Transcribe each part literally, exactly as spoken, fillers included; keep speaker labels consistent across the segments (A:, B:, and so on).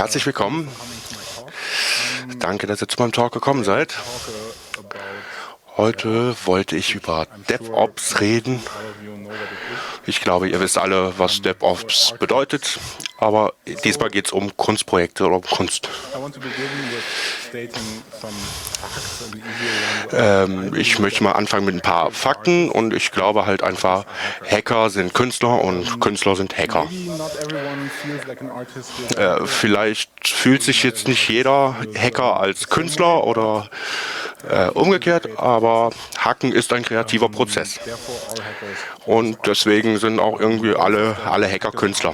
A: Herzlich willkommen. Danke, dass ihr zu meinem Talk gekommen seid. Heute wollte ich über DevOps reden. Ich glaube, ihr wisst alle, was DevOps bedeutet, aber diesmal geht es um Kunstprojekte oder um Kunst. Ähm, ich möchte mal anfangen mit ein paar Fakten und ich glaube halt einfach, Hacker sind Künstler und Künstler sind Hacker. Äh, vielleicht fühlt sich jetzt nicht jeder Hacker als Künstler oder äh, umgekehrt, aber Hacken ist ein kreativer Prozess. Und deswegen sind auch irgendwie alle, alle Hacker Künstler.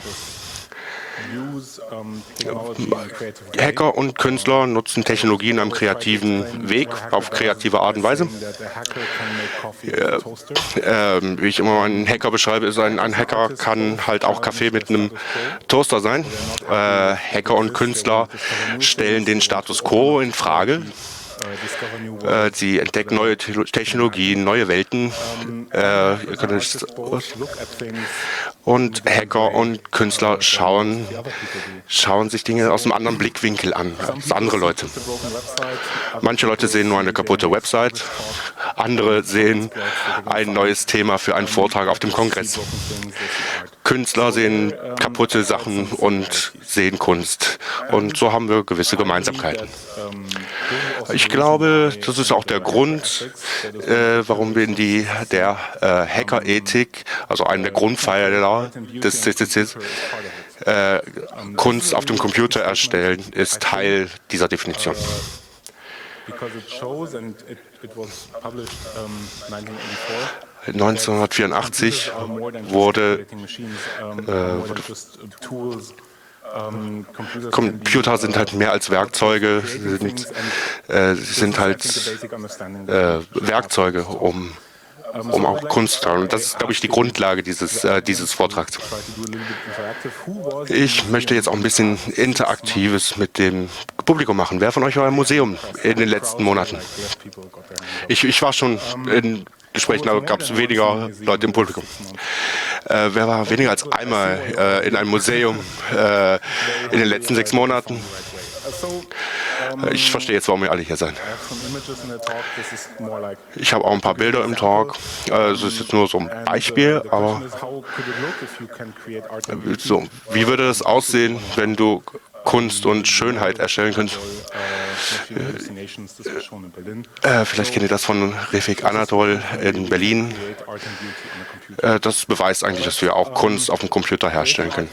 A: Hacker und Künstler nutzen Technologie in einem kreativen Weg, auf kreative Art und Weise. Äh, äh, wie ich immer einen Hacker beschreibe, ist ein, ein Hacker kann halt auch Kaffee mit einem Toaster sein. Äh, Hacker und Künstler stellen den Status quo in Frage. Äh, sie entdecken neue Te Technologien, neue Welten. Äh, ihr könnt es, und Hacker und Künstler schauen, schauen sich Dinge aus einem anderen Blickwinkel an als andere Leute. Manche Leute sehen nur eine kaputte Website, andere sehen ein neues Thema für einen Vortrag auf dem Kongress. Künstler sehen kaputte Sachen und sehen Kunst. Und so haben wir gewisse Gemeinsamkeiten. Ich glaube, das ist auch der Grund, äh, warum wir in die, der äh, Hackerethik, also einen der Grundpfeiler des C C Cs, äh, Kunst auf dem Computer erstellen, ist Teil dieser Definition. neunzehnhundertvierundachtzig wurde, äh, wurde Computer sind halt mehr als Werkzeuge, sind, äh, sind halt äh, Werkzeuge, um, um auch Kunst zu tun. Und das ist, glaube ich, die Grundlage dieses, äh, dieses Vortrags. Ich möchte jetzt auch ein bisschen Interaktives mit dem Publikum machen. Wer von euch war im Museum in den letzten Monaten? Ich, ich war schon in Gesprächen, da gab es weniger Leute im Publikum. Äh, wer war weniger als einmal äh, in einem Museum äh, in den letzten sechs Monaten? Äh, ich verstehe jetzt, warum wir alle hier sein. Ich habe auch ein paar Bilder im Talk. Äh, es ist jetzt nur so ein Beispiel, aber äh, so, wie würde es aussehen, wenn du Kunst und Schönheit erstellen könnt? Äh, vielleicht kennt ihr das von Refik Anatol in Berlin. Äh, das beweist eigentlich, dass wir auch Kunst auf dem Computer herstellen können.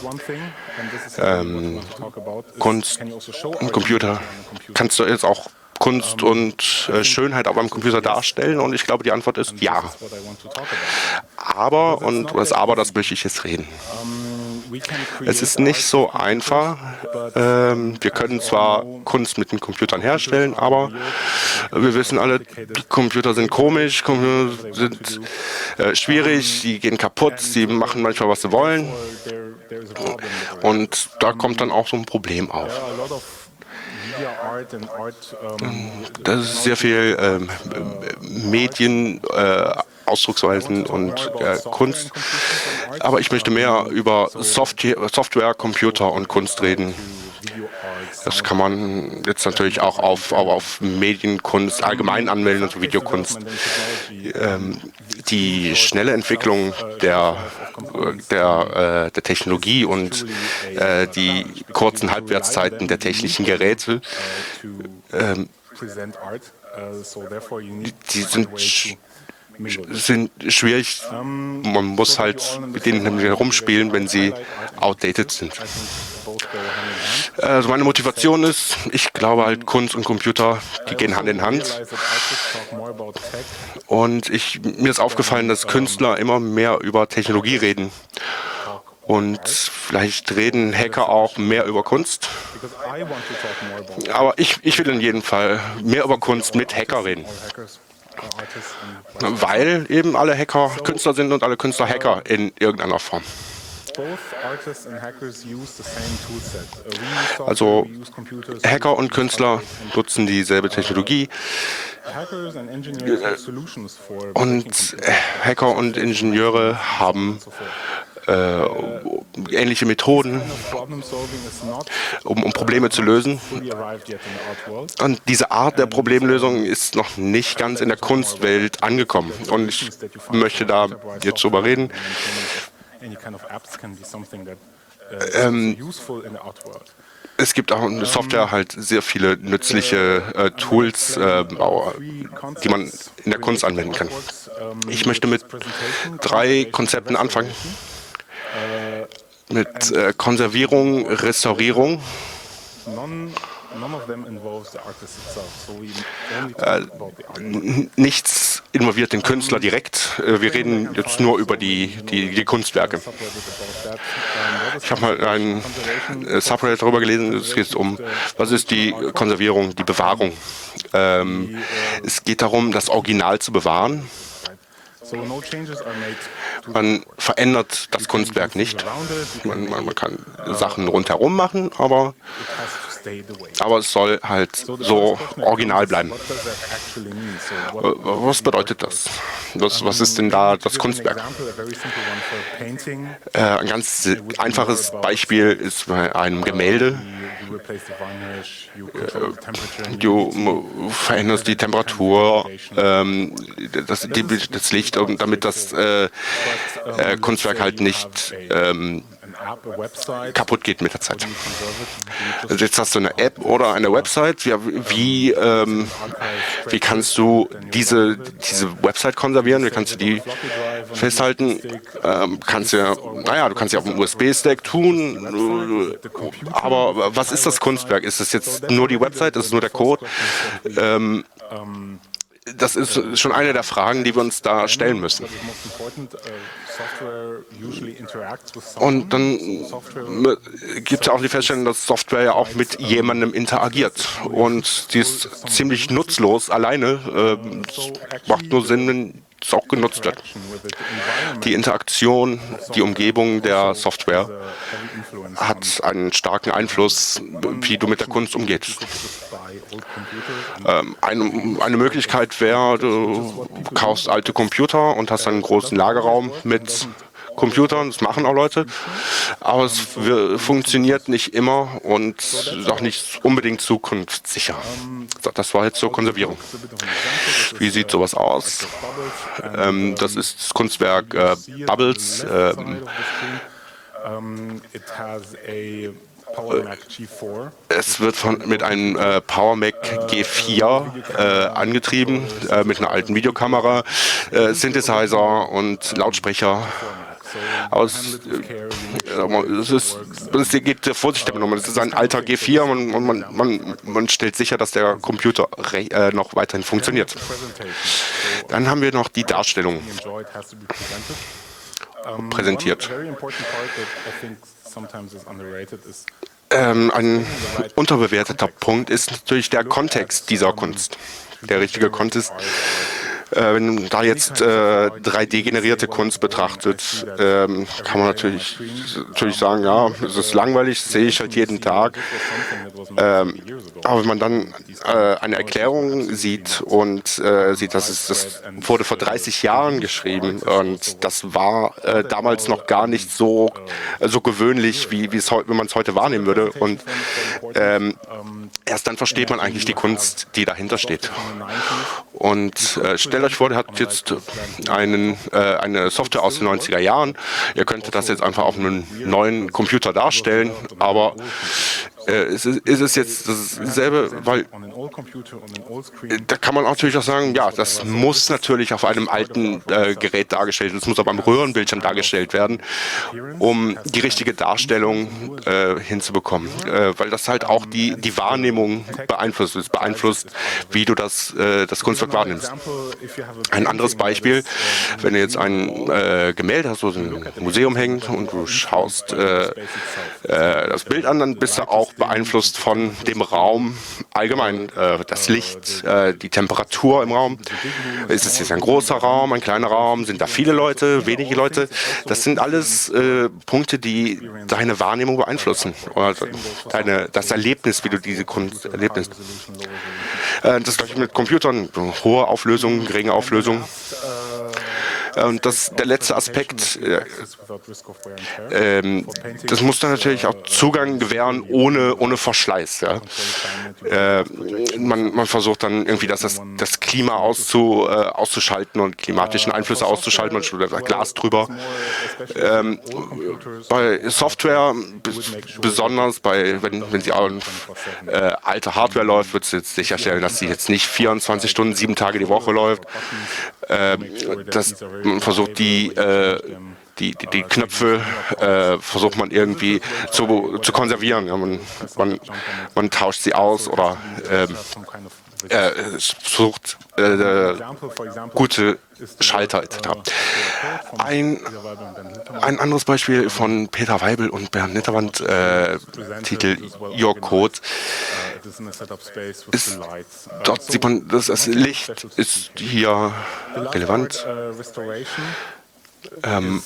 A: Ähm, Kunst im Computer kannst du jetzt auch Kunst und äh, Schönheit auf einem Computer darstellen? Und ich glaube, die Antwort ist ja. Aber, und das Aber, das möchte ich jetzt reden. Es ist nicht so einfach. Ähm, wir können zwar Kunst mit den Computern herstellen, aber wir wissen alle, die Computer sind komisch, Computer sind äh, schwierig, die gehen kaputt, sie machen manchmal, was sie wollen. Und da kommt dann auch so ein Problem auf. Das ist sehr viel ähm, Medien, äh, Ausdrucksweisen und äh, Kunst. Aber ich möchte mehr über Software, Software, Computer und Kunst reden. Das kann man jetzt natürlich auch auf, auf, auf Medienkunst allgemein anmelden, also Videokunst. Ähm, die schnelle Entwicklung der, der, äh, der Technologie und äh, die kurzen Halbwertszeiten der technischen Geräte, ähm, die sind sind schwierig. Man muss halt mit denen herumspielen, wenn sie outdated sind. Also meine Motivation ist, ich glaube halt, Kunst und Computer, die gehen Hand in Hand. Und ich, mir ist aufgefallen, dass Künstler immer mehr über Technologie reden. Und vielleicht reden Hacker auch mehr über Kunst. Aber ich, ich will in jedem Fall mehr über Kunst mit Hacker reden. Weil eben alle Hacker Künstler sind und alle Künstler Hacker in irgendeiner Form. Also Hacker und Künstler nutzen dieselbe Technologie. Und Hacker und Ingenieure haben äh, ähnliche Methoden, um, um Probleme zu lösen. Und diese Art der Problemlösung ist noch nicht ganz in der Kunstwelt angekommen. Und ich möchte da jetzt drüber reden. Ähm, Es gibt auch in der Software halt sehr viele nützliche äh, Tools, äh, die man in der Kunst anwenden kann. Ich möchte mit drei Konzepten anfangen. Mit äh, Konservierung, Restaurierung. Äh, nichts involviert den Künstler direkt. Äh, wir reden jetzt nur über die, die, die Kunstwerke. Ich habe mal ein äh, Subreddit darüber gelesen, es geht um, was ist die Konservierung, die Bewahrung. Ähm, es geht darum, das Original zu bewahren. Man verändert das Kunstwerk nicht. Man, man, man kann Sachen rundherum machen, aber, aber es soll halt so original bleiben. Was bedeutet das? Was, was ist denn da das Kunstwerk? Äh, ein ganz einfaches Beispiel ist bei einem Gemälde. Du veränderst die Temperatur, ähm, das, die, das Licht, damit das äh, äh, Kunstwerk halt nicht ähm, kaputt geht mit der Zeit. Also jetzt hast du eine App oder eine Website. Wie, wie, ähm, wie kannst du diese, diese Website konservieren? Wie kannst du die festhalten? Ähm, kannst ja, naja, du kannst ja auf dem U S B-Stack tun. Aber was ist das Kunstwerk? Ist es jetzt nur die Website? Ist es nur der Code? Ähm, Das ist schon eine der Fragen, die wir uns da stellen müssen. Und dann gibt es ja auch die Feststellung, dass Software ja auch mit jemandem interagiert. Und die ist ziemlich nutzlos alleine. Äh, macht nur Sinn, wenn es auch genutzt wird. Die Interaktion, die Umgebung der Software hat einen starken Einfluss, wie du mit der Kunst umgehst. Ähm, eine, eine Möglichkeit wäre, du kaufst alte Computer und hast einen großen Lagerraum mit Computern, das machen auch Leute, aber es funktioniert nicht immer und auch nicht unbedingt zukunftssicher. Das war jetzt so Konservierung. Wie sieht sowas aus? Ähm, das ist das Kunstwerk äh, Bubbles. Ähm, Es wird von, mit einem äh, PowerMac G vier äh, angetrieben, äh, mit einer alten Videokamera, äh, Synthesizer und Lautsprecher. Aber es, äh, es, ist, es geht sehr vorsichtig damit um. Es ist ein alter G vier und man, man, man, man stellt sicher, dass der Computer äh, noch weiterhin funktioniert. Dann haben wir noch die Darstellung präsentiert. Ähm, ein unterbewerteter Punkt ist natürlich der Kontext dieser Kunst. Der richtige Kontext. Äh, wenn man da jetzt äh, drei D-generierte Kunst betrachtet, ähm, kann man natürlich, natürlich sagen, ja, es ist langweilig, das sehe ich halt jeden Tag. Ähm, aber wenn man dann äh, eine Erklärung sieht und äh, sieht, dass es, das wurde vor dreißig Jahren geschrieben und das war äh, damals noch gar nicht so, äh, so gewöhnlich, wie, wie es heute, wenn man es heute wahrnehmen würde. Und ähm, erst dann versteht man eigentlich die Kunst, die dahinter steht. Und äh, stellt euch vor, ihr habt jetzt einen, äh, eine Software aus den neunziger Jahren. Ihr könntet das jetzt einfach auf einem neuen Computer darstellen, aber äh, es ist, ist es jetzt dasselbe, weil da kann man natürlich auch sagen, ja, das muss natürlich auf einem alten äh, Gerät dargestellt werden, es muss auf einem Röhrenbildschirm dargestellt werden, um die richtige Darstellung äh, hinzubekommen, äh, weil das halt auch die, die Wahrnehmung beeinflusst. Es beeinflusst, wie du das, äh, das Kunstwerk wahrnimmst. Ein anderes Beispiel, wenn du jetzt ein äh, Gemälde hast, wo ein Museum hängt und du schaust äh, äh, das Bild an, dann bist du auch beeinflusst von dem Raum allgemein. Äh, das Licht, äh, die Temperatur im Raum. Ist es jetzt ein großer Raum, ein kleiner Raum? Sind da viele Leute, wenige Leute? Das sind alles äh, Punkte, die deine Wahrnehmung beeinflussen. Oder deine, das Erlebnis, wie du diese Kunst erlebst. Äh, das gleiche mit Computern. Hohe Auflösung, geringe Auflösung. Und das, der letzte Aspekt, äh, äh, das muss dann natürlich auch Zugang gewähren ohne, ohne Verschleiß. Ja. Äh, man, man versucht dann irgendwie das, das, das Klima auszu, äh, auszuschalten und klimatischen Einflüsse auszuschalten. Man stellt das Glas drüber. Ähm, bei Software, besonders bei, wenn, wenn sie auch, äh, alte Hardware läuft, wird es jetzt sicherstellen, dass sie jetzt nicht vierundzwanzig Stunden, sieben Tage die Woche läuft. Äh, das, man versucht die äh, Die, die, die Knöpfe äh, versucht man irgendwie zu, zu konservieren. Ja, man, man, man tauscht sie aus oder ähm, äh, versucht äh, gute Schalter et cetera. Ein, ein anderes Beispiel von Peter Weibel und Bernd Nitterwand, äh, Titel Your Code, ist, dort sieht man, dass das Licht ist hier relevant. Ähm,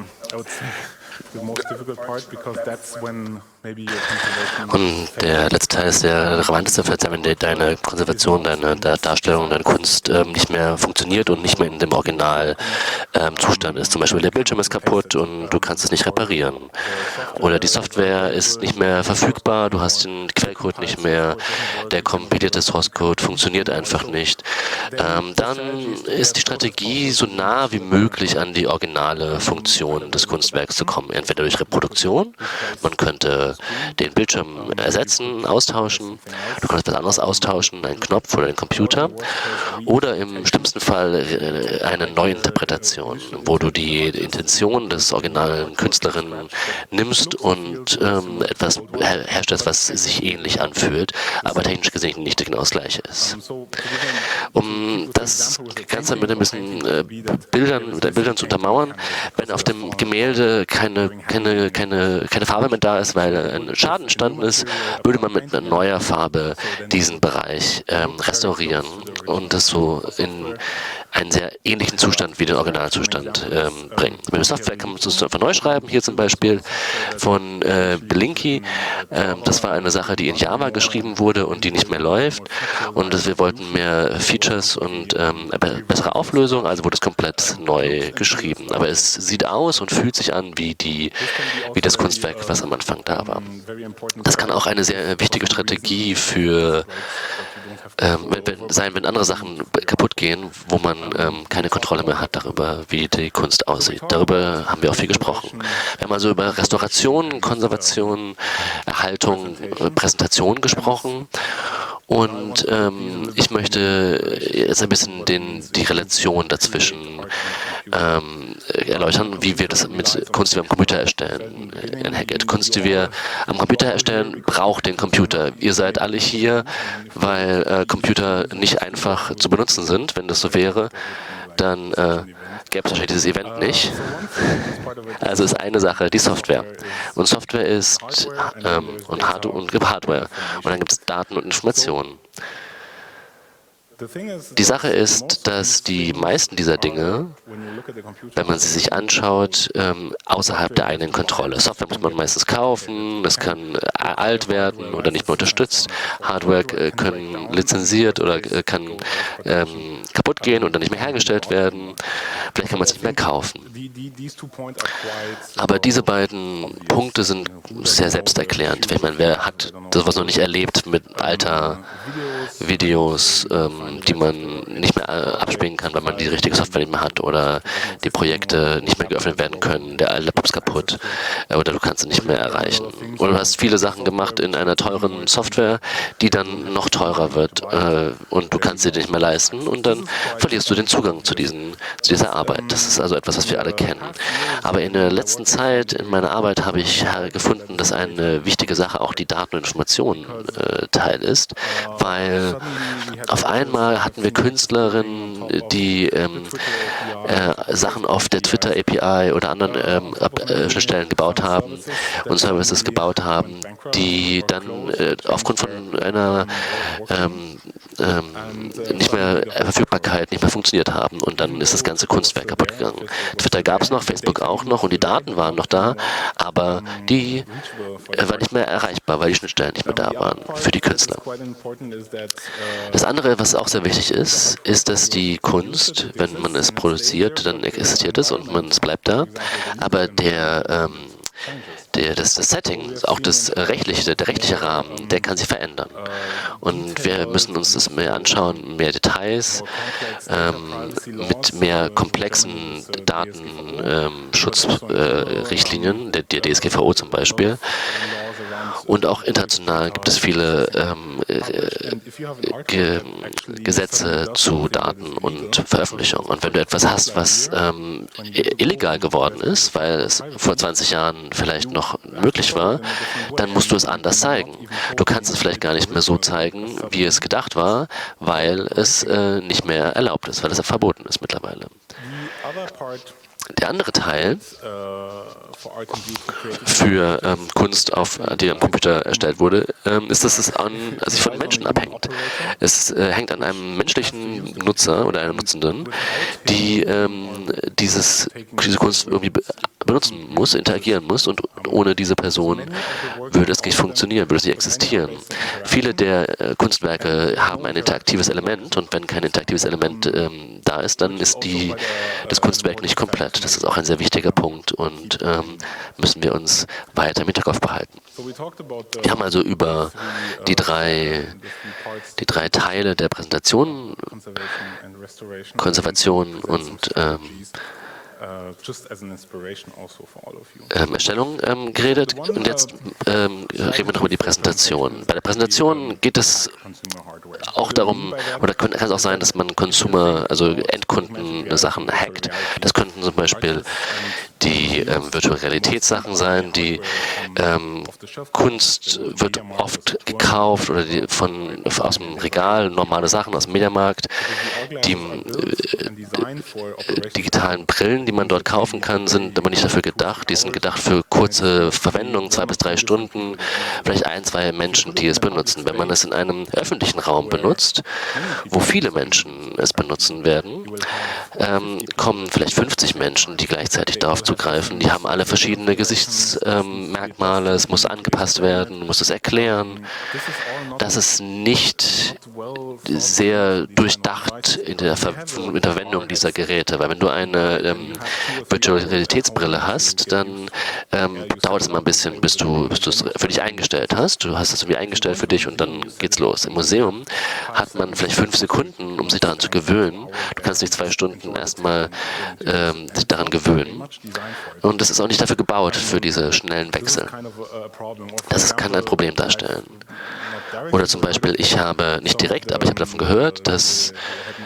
B: Und der letzte Teil ist der relevanteste, vielleicht wenn deine Konservation, deine Darstellung, deine Kunst ähm, nicht mehr funktioniert und nicht mehr in dem Original ähm, Zustand ist. Zum Beispiel der Bildschirm ist kaputt und du kannst es nicht reparieren. Oder die Software ist nicht mehr verfügbar, du hast den Quellcode nicht mehr, der kompilierte Source-Code funktioniert einfach nicht. Ähm, dann ist die Strategie, so nah wie möglich an die originale Funktion des Kunstwerks zu kommen. Entweder durch Reproduktion, man könnte den Bildschirm ersetzen, austauschen, du kannst was anderes austauschen, einen Knopf oder einen Computer, oder im schlimmsten Fall eine Neuinterpretation, wo du die Intention des originalen Künstlerinnen nimmst und ähm, etwas her herstellst, was sich ähnlich anfühlt, aber technisch gesehen nicht genau das Gleiche ist. Um das Ganze mit ein bisschen äh, Bildern, mit Bildern zu untermauern, wenn auf dem Gemälde keine, keine, keine, keine Farbe mehr da ist, weil ein Schaden entstanden ist, würde man mit einer neuer Farbe diesen Bereich ähm, restaurieren und das so in einen sehr ähnlichen Zustand wie den Originalzustand ähm, bringen. Mit der Software kann man es einfach neu schreiben. Hier zum Beispiel von äh, Blinky. Ähm, das war eine Sache, die in Java geschrieben wurde und die nicht mehr läuft. Und das, wir wollten mehr Features und ähm, bessere Auflösung, also wurde es komplett neu geschrieben. Aber es sieht aus und fühlt sich an wie, die, wie das Kunstwerk, was am Anfang da war. Das kann auch eine sehr wichtige Strategie für ähm, wenn, sein, wenn andere Sachen kaputt gehen, wo man ähm, keine Kontrolle mehr hat darüber, wie die Kunst aussieht. Darüber haben wir auch viel gesprochen. Wir haben also über Restauration, Konservation, Erhaltung, Präsentation gesprochen. Und ähm, ich möchte jetzt ein bisschen den, die Relation dazwischen ähm, erläutern, wie wir das mit Kunst, die wir am Computer erstellen, in Hackett. Kunst, die wir am Computer erstellen, braucht den Computer. Ihr seid alle hier, weil äh, Computer nicht einfach zu benutzen sind. Wenn das so wäre, dann äh, gäbe es wahrscheinlich dieses Event nicht. Also ist eine Sache die Software. Und Software ist ähm, und, Hard und Hardware. Und dann gibt es Daten und Informationen. Die Sache ist, dass die meisten dieser Dinge, wenn man sie sich anschaut, ähm, außerhalb der eigenen Kontrolle. Software muss man meistens kaufen, das kann alt werden oder nicht mehr unterstützt. Hardware äh, können lizenziert oder äh, kann ähm, kaputt gehen und dann nicht mehr hergestellt werden. Vielleicht kann man es nicht mehr kaufen. Aber diese beiden Punkte sind sehr selbsterklärend. Ich meine, wer hat sowas noch nicht erlebt mit alter Videos, ähm, die man nicht mehr abspielen kann, weil man die richtige Software nicht mehr hat oder die Projekte nicht mehr geöffnet werden können, der Laptop ist kaputt oder du kannst sie nicht mehr erreichen. Oder du hast viele Sachen gemacht in einer teuren Software, die dann noch teurer wird äh, und du kannst sie dir nicht mehr leisten und dann verlierst du den Zugang zu, diesen, zu dieser Arbeit. Das ist also etwas, was wir alle kennen. Aber in der letzten Zeit in meiner Arbeit habe ich gefunden, dass eine wichtige Sache auch die Daten- und Informationen äh, Teil ist, weil auf einmal hatten wir Künstlerinnen, die ähm, äh, Sachen auf der Twitter-A P I oder anderen ähm, äh, Schnittstellen gebaut haben und Services gebaut haben, die dann äh, aufgrund von einer ähm, ähm, nicht mehr äh, Verfügbarkeit nicht mehr funktioniert haben und dann ist das ganze Kunstwerk kaputt gegangen. Twitter gab es noch, Facebook auch noch und die Daten waren noch da, aber die äh, waren nicht mehr erreichbar, weil die Schnittstellen nicht mehr da waren für die Künstler. Das andere, was auch sehr wichtig ist, ist, dass die Kunst, wenn man es produziert, passiert, dann existiert es und man, es bleibt da. Aber der, ähm, der, das, das Setting, auch das rechtliche, der rechtliche Rahmen, der kann sich verändern. Und wir müssen uns das mehr anschauen, mehr Details, ähm, mit mehr komplexen Datenschutzrichtlinien, ähm, der, der D S G V O zum Beispiel. Und auch international gibt es viele ähm, äh, Ge Gesetze zu Daten und Veröffentlichung. Und wenn du etwas hast, was ähm, illegal geworden ist, weil es vor zwanzig Jahren vielleicht noch möglich war, dann musst du es anders zeigen. Du kannst es vielleicht gar nicht mehr so zeigen, wie es gedacht war, weil es äh, nicht mehr erlaubt ist, weil es verboten ist mittlerweile. Der andere Teil für ähm, Kunst, auf, die am Computer erstellt wurde, ähm, ist, dass es an, also sich von Menschen abhängt. Es äh, hängt an einem menschlichen Nutzer oder einer Nutzenden, die ähm, dieses, diese Kunst irgendwie be benutzen muss, interagieren muss, und ohne diese Person würde es nicht funktionieren, würde es nicht existieren. Viele der äh, Kunstwerke haben ein interaktives Element, und wenn kein interaktives Element ähm, da ist, dann ist die, das Kunstwerk nicht komplett. Das ist auch ein sehr wichtiger Punkt, und ähm, müssen wir uns weiter im Hinterkopf behalten. Wir haben also über die drei, die drei Teile der Präsentation, Konservation und ähm, Ähm, Erstellung ähm, geredet, und jetzt ähm, reden wir noch über die Präsentation. Bei der Präsentation geht es auch darum, oder kann es auch sein, dass man Consumer, also Endkunden-Sachen hackt. Das könnten zum Beispiel die ähm, Virtual Realitätssachen sein, die ähm, Kunst wird oft gekauft oder die von, aus dem Regal, normale Sachen aus dem Mediamarkt, die äh, digitalen Brillen, die man dort kaufen kann, sind aber nicht dafür gedacht. Die sind gedacht für kurze Verwendung, zwei bis drei Stunden, vielleicht ein, zwei Menschen, die es benutzen. Wenn man es in einem öffentlichen Raum benutzt, wo viele Menschen es benutzen werden, ähm, kommen vielleicht fünfzig Menschen, die gleichzeitig darauf zugreifen. Die haben alle verschiedene Gesichtsmerkmale, ähm, es muss angepasst werden, man muss es erklären. Das ist nicht sehr durchdacht in der, Ver in der Verwendung dieser Geräte, weil wenn du eine ähm, Virtual Realitätsbrille hast, dann ähm, dauert es mal ein bisschen, bis du, bis du es für dich eingestellt hast. Du hast es irgendwie eingestellt für dich, und dann geht's los. Im Museum hat man vielleicht fünf Sekunden, um sich daran zu gewöhnen. Du kannst nicht zwei Stunden erstmal ähm, sich daran gewöhnen. Und es ist auch nicht dafür gebaut, für diese schnellen Wechsel. Das kann ein Problem darstellen. Oder zum Beispiel, ich habe, nicht direkt, aber ich habe davon gehört, dass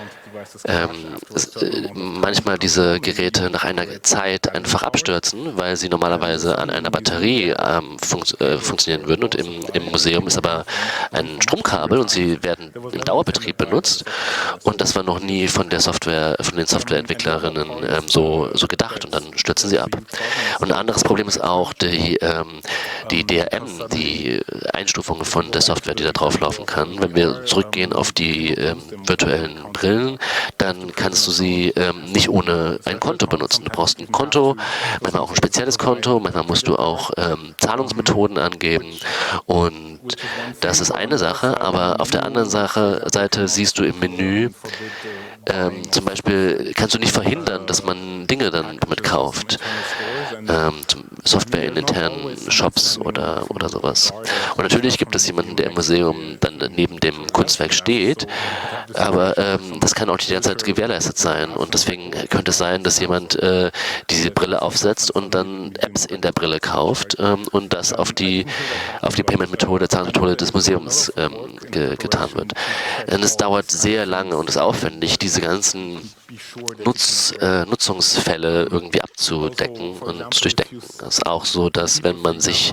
B: ähm, äh, manchmal diese Geräte nach einer Zeit einfach abstürzen, weil sie normalerweise an einer Batterie ähm, funkt, äh, funktionieren würden. Und im, im Museum ist aber ein Stromkabel, und sie werden im Dauerbetrieb benutzt. Und das war noch nie von der Software, von den Softwareentwicklerinnen ähm, so, so gedacht, und dann stürzen sie ab. Und ein anderes Problem ist auch die, ähm, die D R M, die Einstufung von der Software, die da drauf laufen kann. Wenn wir zurückgehen auf die ähm, virtuellen Brillen, dann kannst du sie ähm, nicht ohne ein Konto benutzen. Du brauchst ein Konto, manchmal auch ein spezielles Konto, manchmal musst du auch ähm, Zahlungsmethoden angeben, und das ist eine Sache, aber auf der anderen Sache, Seite siehst du im Menü, ähm, zum Beispiel kannst du nicht verhindern, dass man Dinge dann damit kauft. Ähm, Software in internen Shops oder, oder sowas. Und natürlich gibt es jemanden, der im Museum dann neben dem Kunstwerk steht, aber ähm, das kann auch nicht die ganze Zeit gewährleistet sein. Und deswegen könnte es sein, dass jemand äh, diese Brille aufsetzt und dann Apps in der Brille kauft ähm, und das auf die, auf die Payment-Methode, Zahlmethode des Museums ähm, ge getan wird. Und es dauert sehr lange und ist aufwendig, diese ganzen Nutz, äh, Nutzungsfälle irgendwie abzudecken und zu durchdenken. Es ist auch so, dass wenn man sich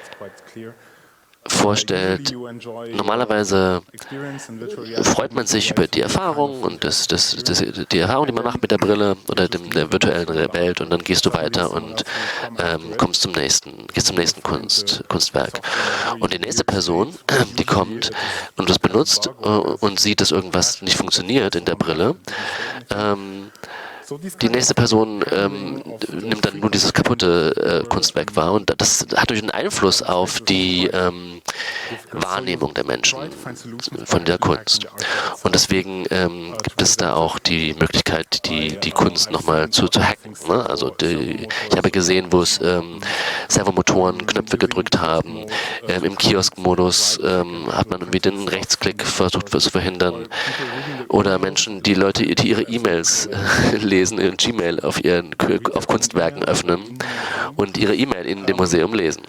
B: vorstellt, normalerweise freut man sich über die Erfahrung und das, das, das, die Erfahrung, die man macht mit der Brille oder dem, der virtuellen Welt, und dann gehst du weiter und ähm, kommst zum nächsten, gehst zum nächsten Kunst, Kunstwerk. Und die nächste Person, die kommt und das benutzt äh, und sieht, dass irgendwas nicht funktioniert in der Brille, ähm, Die nächste Person ähm, nimmt dann nur dieses kaputte äh, Kunstwerk wahr und das hat durch einen Einfluss auf die ähm, Wahrnehmung der Menschen von der Kunst. Und deswegen ähm, gibt es da auch die Möglichkeit, die, die Kunst nochmal zu, zu hacken. Ne? Also die, ich habe gesehen, wo es ähm, Servomotoren Knöpfe gedrückt haben. Ähm, Im Kiosk-Modus ähm, hat man irgendwie den Rechtsklick versucht zu verhindern. Oder Menschen, die Leute, die ihre E-Mails äh, lesen, in Gmail auf ihren auf Kunstwerken öffnen und ihre E-Mail in dem Museum lesen.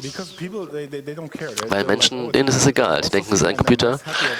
B: Weil Menschen, denen ist es egal. Die denken, es ist ein Computer.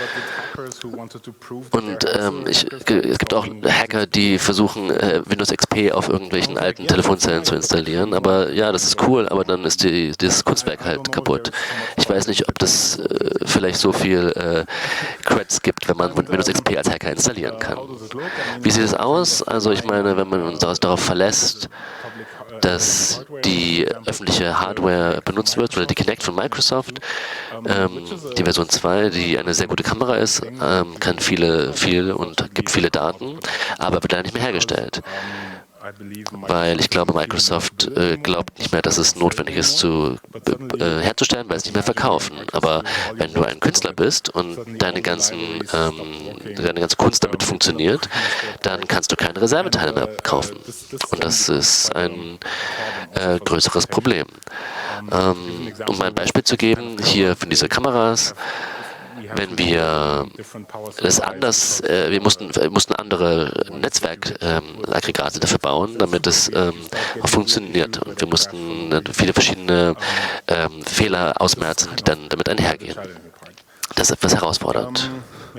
B: Und ähm, ich, es gibt auch Hacker, die versuchen, äh, Windows X P auf irgendwelchen alten Telefonzellen zu installieren. Aber ja, das ist cool, aber dann ist die, das Kunstwerk halt kaputt. Ich weiß nicht, ob das äh, vielleicht so viel äh, Creds gibt, wenn man Windows X P als Hacker installieren kann. Wie sieht es aus? Also ich meine, wenn man uns darauf verlässt, dass die öffentliche Hardware benutzt wird, oder die Kinect von Microsoft, ähm, die Version zwei, die eine sehr gute Kamera ist, ähm, kann viele, viel und gibt viele Daten, aber wird leider nicht mehr hergestellt. Weil ich glaube, Microsoft äh, glaubt nicht mehr, dass es notwendig ist, zu, äh, herzustellen, weil es nicht mehr verkaufen. Aber wenn du ein Künstler bist und deine, ganzen, ähm, deine ganze Kunst damit funktioniert, dann kannst du keine Reserveteile mehr kaufen. Und das ist ein äh, größeres Problem. Ähm, um ein Beispiel zu geben, hier für diese Kameras, wenn wir das anders, äh, wir mussten, wir mussten andere Netzwerkaggregate ähm, dafür bauen, damit es ähm, auch funktioniert. Und wir mussten äh, viele verschiedene ähm, Fehler ausmerzen, die dann damit einhergehen. Das ist etwas herausfordernd.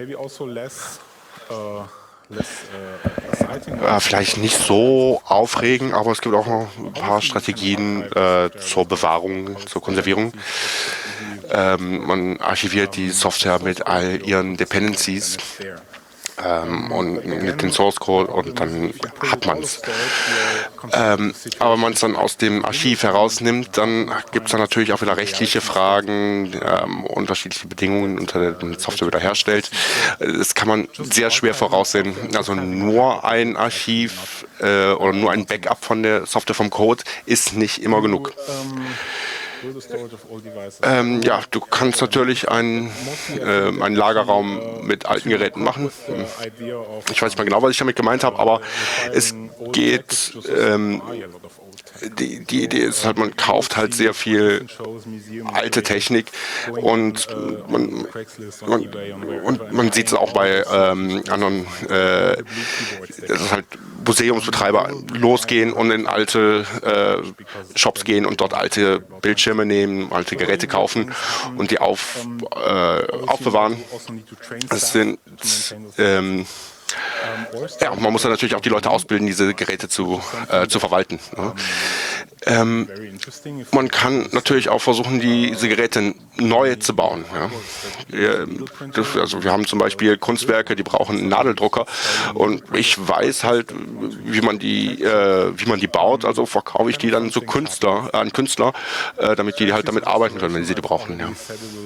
A: Äh, vielleicht nicht so aufregend, aber es gibt auch noch ein paar Strategien äh, zur Bewahrung, zur Konservierung. Ähm, man archiviert die Software mit all ihren Dependencies ähm, und mit dem Source Code und dann hat man es. Ähm, aber wenn man es dann aus dem Archiv herausnimmt, dann gibt es dann natürlich auch wieder rechtliche Fragen, ähm, unterschiedliche Bedingungen, unter der die Software wieder herstellt. Das kann man sehr schwer voraussehen. Also nur ein Archiv äh, oder nur ein Backup von der Software vom Code ist nicht immer genug. Ähm, ja, du kannst natürlich einen, äh, einen Lagerraum mit alten Geräten machen. Ich weiß nicht mal genau, was ich damit gemeint habe, aber es geht, ähm, die, die Idee ist halt, man kauft halt sehr viel alte Technik und man, man, und man sieht es auch bei ähm, anderen, äh, dass halt Museumsbetreiber losgehen und in alte äh, Shops gehen und dort alte Bildschirme nehmen, alte Geräte kaufen und die auf, äh, aufbewahren. Das sind ähm, ja, man muss dann natürlich auch die Leute ausbilden, diese Geräte zu, äh, zu verwalten. Ne? Ähm, man kann natürlich auch versuchen, diese Geräte neu zu bauen. Ja. Wir, das, also wir haben zum Beispiel Kunstwerke, die brauchen einen Nadeldrucker und ich weiß halt, wie man die, äh, wie man die baut. Also verkaufe ich die dann zu Künstler, äh, an Künstler, äh, damit die halt damit arbeiten können, wenn sie die brauchen. Ja.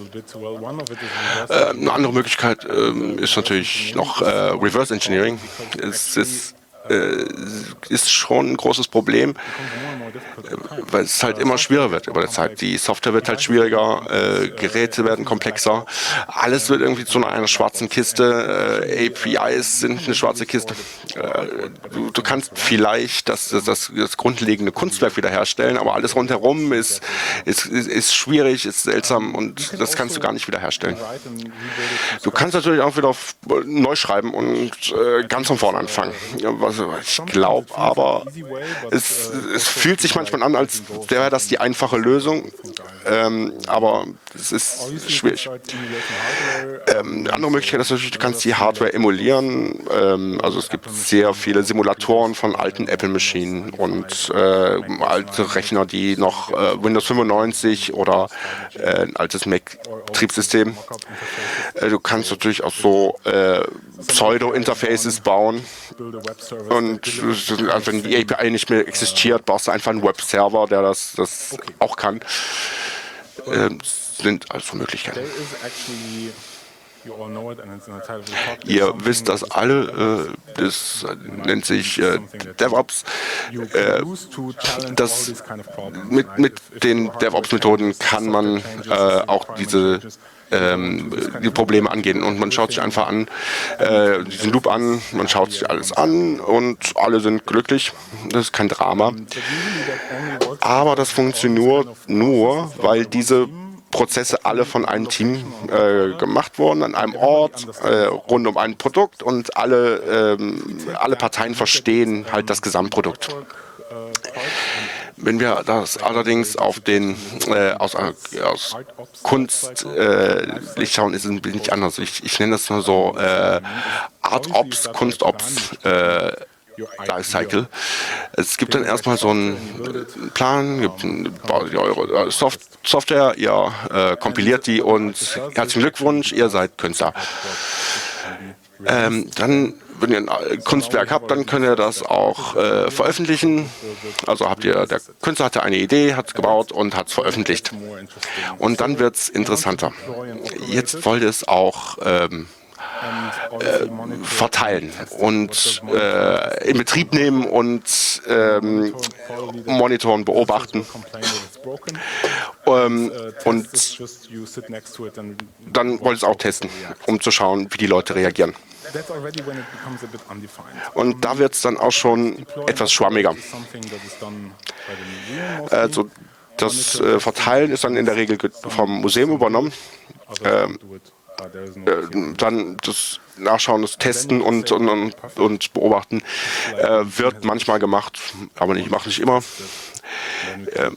A: Äh, eine andere Möglichkeit äh, ist natürlich noch äh, Reverse Engineering. Es ist äh, ist schon ein großes Problem, weil es halt immer schwieriger wird über die Zeit. Die Software wird halt schwieriger, äh, Geräte werden komplexer, alles wird irgendwie zu einer schwarzen Kiste, äh, A P Is sind eine schwarze Kiste. Äh, du, du kannst vielleicht das, das, das, das grundlegende Kunstwerk wiederherstellen, aber alles rundherum ist, ist, ist, ist schwierig, ist seltsam und das kannst du gar nicht wiederherstellen. Du kannst natürlich auch wieder neu schreiben und äh, ganz von vorne anfangen. Ich glaube aber, es, es fühlt sich manchmal an, als wäre das die einfache Lösung, ähm, aber es ist schwierig. Ähm, eine andere Möglichkeit ist natürlich, du kannst die Hardware emulieren. Ähm, also es gibt sehr viele Simulatoren von alten Apple-Maschinen und äh, alte Rechner, die noch äh, Windows fünfundneunzig oder äh, ein altes Mac-Betriebssystem. Äh, du kannst natürlich auch so äh, Pseudo-Interfaces bauen. Und also wenn die A P I nicht mehr existiert, brauchst du einfach einen Webserver, der das, das auch kann. Ähm, sind also Möglichkeiten. Ihr wisst das alle, äh, das nennt sich äh, DevOps. Äh, das, mit, mit den DevOps-Methoden kann man äh, auch diese ähm, die Probleme angehen. Und man schaut sich einfach an, äh, diesen Loop an, man schaut sich alles an und alle sind glücklich. Das ist kein Drama. Aber das funktioniert nur, weil diese Prozesse alle von einem Team äh, gemacht wurden, an einem Ort, äh, rund um ein Produkt und alle, ähm, alle Parteien verstehen halt das Gesamtprodukt. Wenn wir das allerdings auf den äh, aus, aus Kunst äh, Licht schauen, ist es ein bisschen anders. Ich, ich nenne das nur so äh, Art Ops, Kunst Ops äh, Lifecycle. Es gibt dann erstmal so einen Plan, gibt ein, baut eure Soft Software, ihr äh, kompiliert die und herzlichen Glückwunsch, ihr seid Künstler. Ähm, dann, wenn ihr ein Kunstwerk habt, dann könnt ihr das auch äh, veröffentlichen. Also habt ihr, der Künstler hatte eine Idee, hat es gebaut und hat es veröffentlicht. Und dann wird es interessanter. Jetzt wollt ihr es auch ähm, Äh, verteilen und äh, in Betrieb nehmen und ähm, monitoren, beobachten. Ähm, und dann wollte ich es auch testen, um zu schauen, wie die Leute reagieren. Und da wird es dann auch schon etwas schwammiger. Also das äh, Verteilen ist dann in der Regel vom Museum übernommen. Ähm, Äh, dann das Nachschauen, das Testen und, und, und, und Beobachten äh, wird manchmal gemacht, aber ich mache nicht immer. Äh,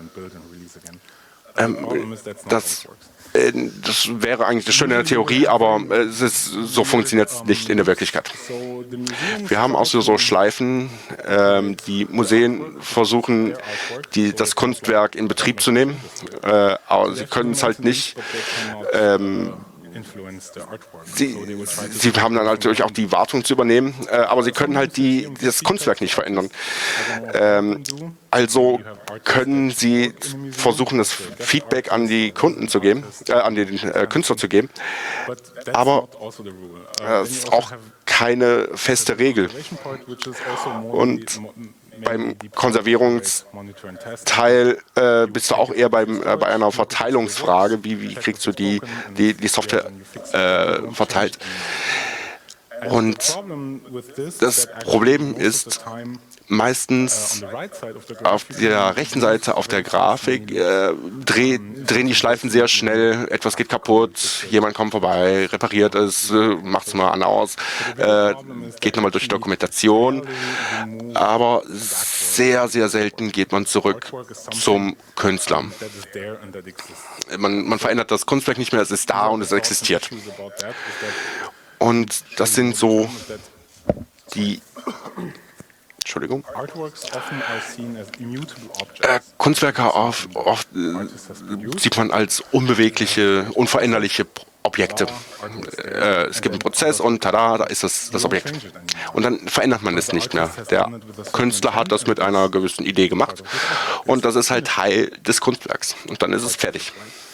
A: ähm, das, äh, das wäre eigentlich das Schöne in der Theorie, aber äh, es ist, so funktioniert es nicht in der Wirklichkeit. Wir haben auch so, so Schleifen, äh, die Museen versuchen, die, das Kunstwerk in Betrieb zu nehmen, äh, aber sie können es halt nicht. Ähm, Sie, sie haben dann natürlich auch die Wartung zu übernehmen, äh, aber sie können halt die, das Kunstwerk nicht verändern. Ähm, also können sie versuchen, das Feedback an die Kunden zu geben, äh, an den äh, Künstler zu geben, aber äh, es ist auch keine feste Regel. Und beim Konservierungsteil äh, bist du auch eher beim, äh, bei einer Verteilungsfrage, wie, wie kriegst du die, die, die Software äh, verteilt. Und das Problem ist meistens auf der rechten Seite auf der Grafik äh, dreh, drehen die Schleifen sehr schnell, etwas geht kaputt, jemand kommt vorbei, repariert es, äh, macht es mal an aus, äh, geht nochmal durch die Dokumentation, aber sehr, sehr selten geht man zurück zum Künstler. Man, man verändert das Kunstwerk nicht mehr, es ist da und es existiert. Und das sind so die Entschuldigung. Äh, Kunstwerke oft, oft äh, sieht man als unbewegliche, unveränderliche Objekte. Äh, es gibt einen Prozess und tada, da ist das, das Objekt. Und dann verändert man es nicht mehr. Der Künstler hat das mit einer gewissen Idee gemacht und das ist halt Teil des Kunstwerks. Und dann ist es fertig.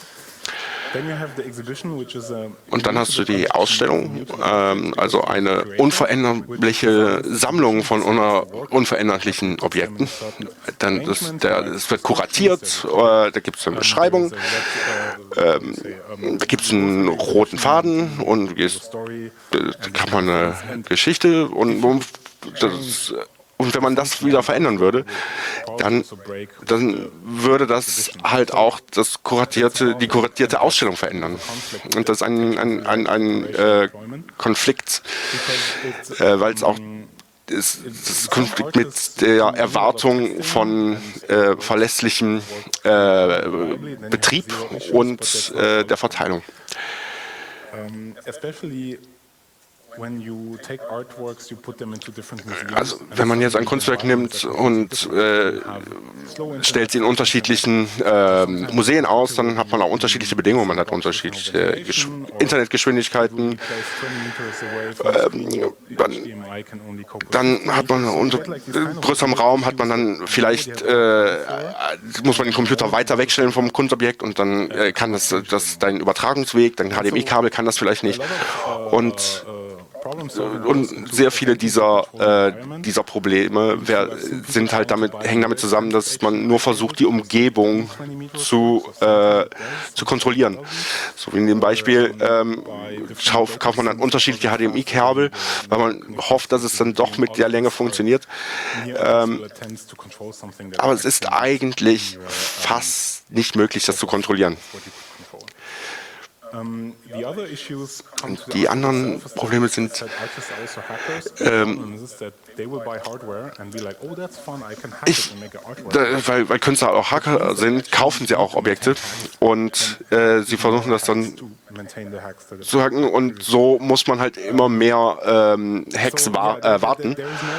A: Und dann hast du die Ausstellung, ähm, also eine unveränderliche Sammlung von una, unveränderlichen Objekten. Dann das, der, das wird kuratiert, äh, da gibt es eine Beschreibung, ähm, da gibt es einen roten Faden und gehst, da kann man eine Geschichte und das. Und wenn man das wieder verändern würde, dann, dann würde das halt auch das kuratierte, die kuratierte Ausstellung verändern. Und das ist ein, ein, ein, ein äh, Konflikt, äh, weil es auch ist, das ist Konflikt mit der Erwartung von äh, verlässlichem äh, Betrieb und äh, der Verteilung. Also wenn man jetzt ein Kunstwerk nimmt und äh, stellt sie in unterschiedlichen äh, Museen aus, dann hat man auch unterschiedliche Bedingungen. Man hat unterschiedliche Gesch Internetgeschwindigkeiten. Ähm, dann, dann hat man unter größerem Raum hat man dann vielleicht äh, muss man den Computer weiter wegstellen vom Kunstobjekt und dann äh, kann das, das dein Übertragungsweg, dein H D M I-Kabel kann das vielleicht nicht. Und Und sehr viele dieser, äh, dieser Probleme wer, sind halt damit, hängen damit zusammen, dass man nur versucht, die Umgebung zu, äh, zu kontrollieren. So wie in dem Beispiel ähm, kauft, kauft man dann unterschiedliche H D M I-Kabel, weil man hofft, dass es dann doch mit der Länge funktioniert. Ähm, aber es ist eigentlich fast nicht möglich, das zu kontrollieren. Die anderen Probleme sind, ähm, ich, da, weil, weil Künstler auch Hacker sind, kaufen sie auch Objekte und äh, sie versuchen das dann zu hacken und so muss man halt immer mehr ähm, Hacks wa äh, warten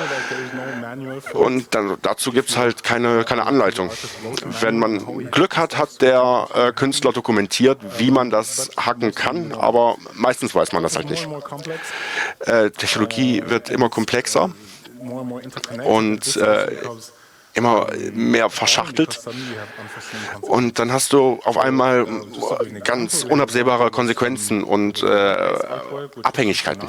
A: und dann, dazu gibt es halt keine, keine Anleitung. Wenn man Glück hat, hat der äh, Künstler dokumentiert, wie man das hacken kann, aber meistens weiß man das halt nicht. Äh, Technologie wird immer komplexer und äh, immer mehr verschachtelt und dann hast du auf einmal ganz unabsehbare Konsequenzen und äh, Abhängigkeiten.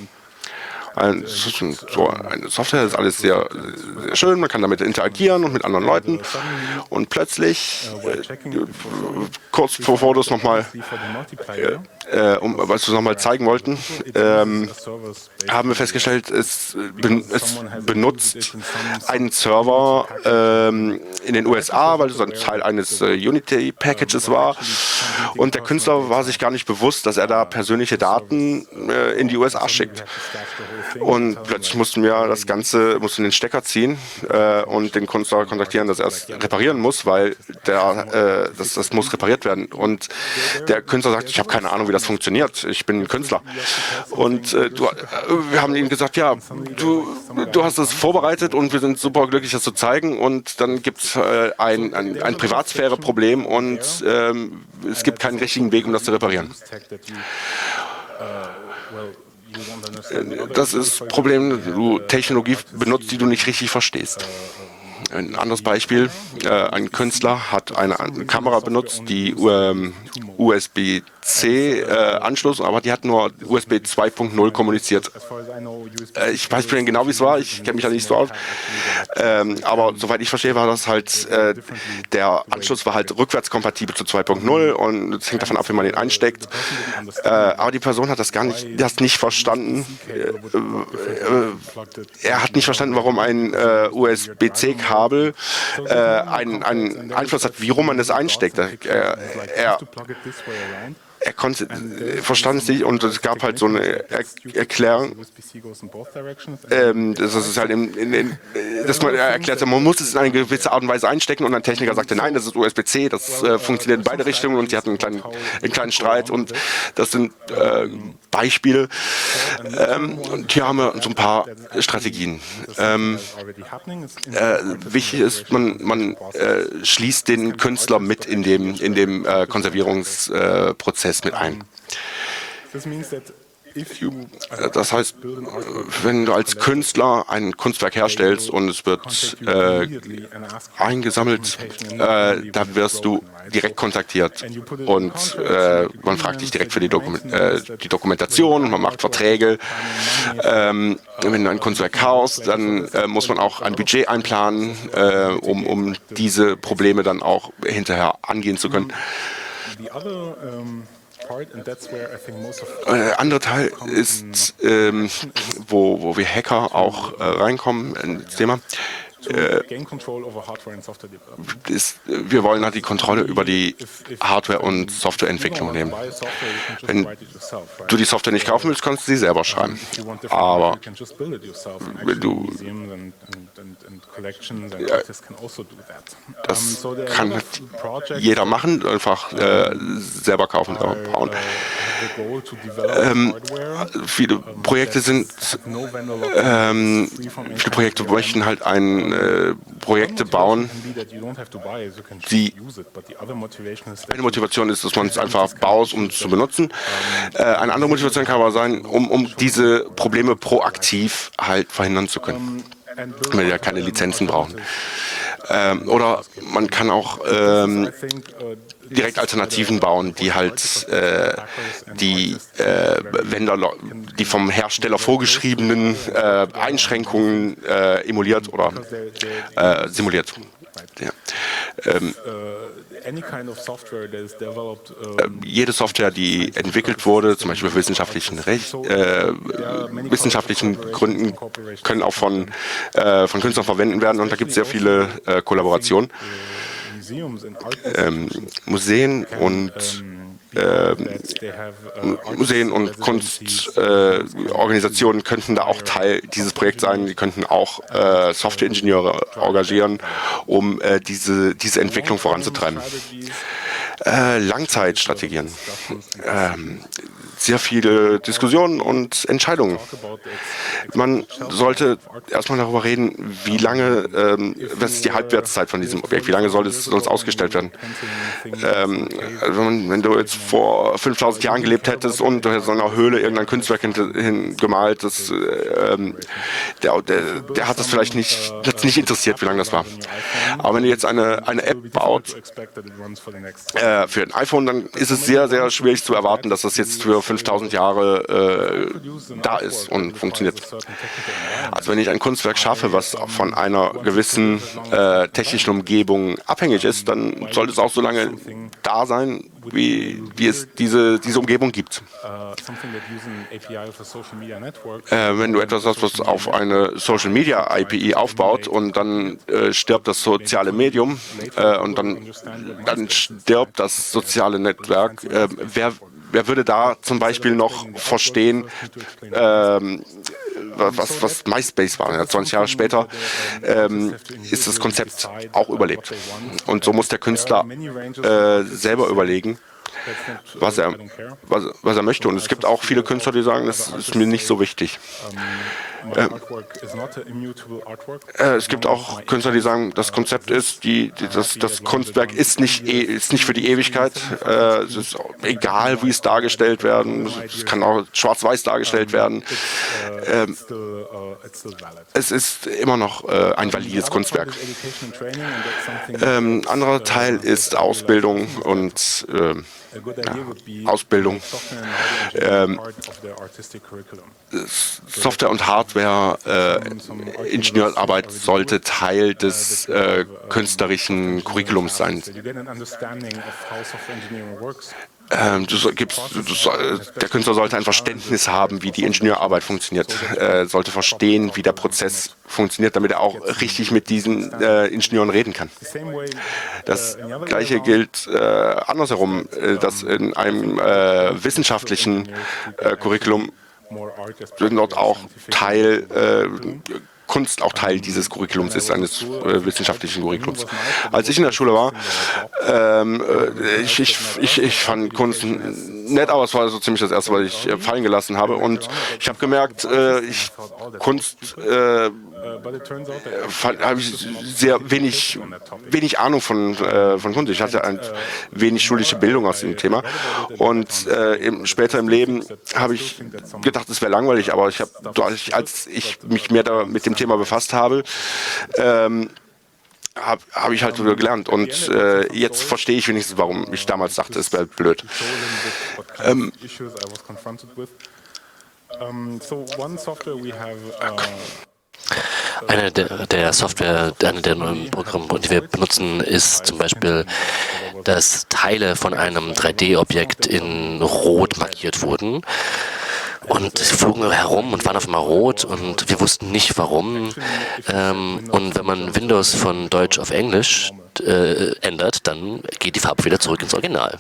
A: So eine Software ist alles sehr, sehr schön, man kann damit interagieren und mit anderen Leuten und plötzlich, äh, kurz bevor du es nochmal, äh, um, was wir nochmal zeigen wollten, ähm, haben wir festgestellt, es, ben, es benutzt einen Server ähm, in den U S A, weil es ein Teil eines äh, Unity-Packages war und der Künstler war sich gar nicht bewusst, dass er da persönliche Daten äh, in die U S A schickt. Und plötzlich mussten wir das Ganze, mussten den Stecker ziehen äh, und den Künstler kontaktieren, dass er es reparieren muss, weil der, äh, das, das muss repariert werden. Und der Künstler sagt, ich habe keine Ahnung, wie das funktioniert. Ich bin ein Künstler. Und äh, du, äh, wir haben ihm gesagt, ja, du, du hast es vorbereitet und wir sind super glücklich, das zu zeigen. Und dann gibt es äh, ein, ein, ein Privatsphäre-Problem und ähm, es gibt keinen richtigen Weg, um das zu reparieren. Das ist das Problem, du Technologie benutzt, die du nicht richtig verstehst. Ein anderes Beispiel, äh, ein Künstler hat eine Kamera benutzt, die ähm, U S B C äh, Anschluss, aber die hat nur U S B zwei Punkt null kommuniziert. Äh, ich weiß nicht genau, wie es war, ich kenne mich da nicht so aus. Ähm, aber soweit ich verstehe, war das halt, äh, der Anschluss war halt rückwärtskompatibel zu zwei Punkt null und es hängt davon ab, wie man den einsteckt. Äh, aber die Person hat das gar nicht, das nicht verstanden. Äh, äh, er hat nicht verstanden, warum ein äh, U S B C Kabel äh, einen, einen Einfluss hat, wie rum man das einsteckt. Er, er, er konnte, äh, verstand es nicht und es gab halt so eine er Erklärung, ähm, das ist halt in, in, in, dass man erklärte, man muss es in eine gewisse Art und Weise einstecken und ein Techniker sagte, nein, das ist U S B C, das äh, funktioniert in beide Richtungen und sie hatten einen kleinen, einen kleinen Streit und das sind äh, Beispiele. Ähm, und hier haben wir so ein paar Strategien. Ähm, äh, wichtig ist, man, man äh, schließt den Künstler mit in dem, in dem äh, Konservierungsprozess äh, mit ein. Das heißt, wenn du als Künstler ein Kunstwerk herstellst und es wird äh, eingesammelt, äh, da wirst du direkt kontaktiert und äh, man fragt dich direkt für die, Dokum äh, die Dokumentation, man macht Verträge. Ähm, wenn du ein Kunstwerk kaufst, dann äh, muss man auch ein Budget einplanen, äh, um, um diese Probleme dann auch hinterher angehen zu können. Der andere Teil ist, ähm, wo, wo wir Hacker auch äh, reinkommen ins Thema, äh, ist, wir wollen halt die Kontrolle über die Hardware- und Softwareentwicklung nehmen. Wenn du die Software nicht kaufen willst, kannst du sie selber schreiben. Aber wenn du ja, das kann jeder machen, einfach äh, selber kaufen, selber bauen. Ähm, viele Projekte sind, ähm, viele Projekte möchten halt ein äh, Projekte bauen, die eine Motivation ist, dass man es einfach baut, um es zu benutzen. Äh, eine andere Motivation kann aber sein, um, um diese Probleme proaktiv halt verhindern zu können, wenn wir ja keine Lizenzen brauchen. Ähm, oder man kann auch ähm, direkt Alternativen bauen, die halt äh, die äh, Vendor, die vom Hersteller vorgeschriebenen äh, Einschränkungen äh, emuliert oder äh, simuliert. Ja. Ähm, äh, jede Software, die entwickelt wurde, zum Beispiel für wissenschaftlichen, Recht, äh, wissenschaftlichen Gründen, können auch von, äh, von Künstlern verwendet werden und da gibt es sehr viele äh, Kollaborationen. Ähm, Museen und äh, Museen und Kunstorganisationen äh, könnten da auch Teil dieses Projekts sein. Die könnten auch äh, Softwareingenieure engagieren, um äh, diese, diese Entwicklung voranzutreiben. Äh, Langzeitstrategien. Ähm, sehr viele Diskussionen und Entscheidungen. Man sollte erstmal darüber reden, wie lange, ähm, was ist die Halbwertszeit von diesem Objekt, wie lange soll es, soll es ausgestellt werden. Ähm, also wenn, wenn du jetzt vor fünftausend Jahren gelebt hättest und du hättest in einer Höhle irgendein Kunstwerk hin, hin gemalt, das, ähm, der, der, der hat das vielleicht nicht, hat's nicht interessiert, wie lange das war. Aber wenn du jetzt eine, eine App baut äh, für ein iPhone, dann ist es sehr, sehr schwierig zu erwarten, dass das jetzt für fünftausend Jahre äh, da ist und funktioniert. Also wenn ich ein Kunstwerk schaffe, was von einer gewissen äh, technischen Umgebung abhängig ist, dann sollte es auch so lange da sein, wie, wie es diese, diese Umgebung gibt. Äh, wenn du etwas hast, was auf eine Social Media I P I aufbaut und dann äh, stirbt das soziale Medium äh, und dann, dann stirbt das soziale Netzwerk, äh, wer Wer würde da zum Beispiel noch verstehen, ähm, was, was MySpace war? Ja, zwanzig Jahre später ähm, ist das Konzept auch überlebt. Und so muss der Künstler äh, selber überlegen, was er, was, was er möchte. Und es gibt auch viele Künstler, die sagen, das ist mir nicht so wichtig. Äh, äh, es gibt auch Künstler, die sagen, das Konzept ist, die, die, das, das Kunstwerk ist nicht, e, ist nicht für die Ewigkeit. Äh, es ist egal, wie es dargestellt werden. Es kann auch schwarz-weiß dargestellt werden. Äh, es ist immer noch äh, ein valides Kunstwerk. Ähm, anderer Teil ist Ausbildung und äh, ja, Ausbildung. Ähm, Software und Hardware, äh, Ingenieurarbeit sollte Teil des äh, künstlerischen Curriculums sein. Ähm, du gibst, du, der Künstler sollte ein Verständnis haben, wie die Ingenieurarbeit funktioniert. Er sollte verstehen, wie der Prozess funktioniert, damit er auch richtig mit diesen äh, Ingenieuren reden kann. Das Gleiche gilt äh, andersherum, äh, dass in einem äh, wissenschaftlichen äh, Curriculum dort auch Teil äh, Kunst auch Teil dieses Curriculums ist, eines äh, wissenschaftlichen Curriculums. Als ich in der Schule war, ähm, äh, ich, ich, ich, ich fand Kunst nett, aber es war so ziemlich das Erste, was ich äh, fallen gelassen habe. Und ich habe gemerkt, äh, ich, Kunst äh, habe ich sehr wenig, wenig Ahnung von, äh, von Kunst. Ich hatte ein, wenig schulische Bildung aus dem Thema. Und äh, eben später im Leben habe ich gedacht, es wäre langweilig, aber ich habe, als ich mich mehr da mit dem Thema befasst habe, ähm, habe hab ich halt so gelernt. Und äh, jetzt verstehe ich wenigstens, warum ich damals dachte, es wäre blöd. Ähm,
B: Eine der, der Software, eine der neuen Programme, die wir benutzen, ist zum Beispiel, dass Teile von einem drei D Objekt in Rot markiert wurden. Und sie flogen herum und waren auf einmal rot und wir wussten nicht warum. Ähm, und wenn man Windows von Deutsch auf Englisch äh, ändert, dann geht die Farbe wieder zurück ins Original.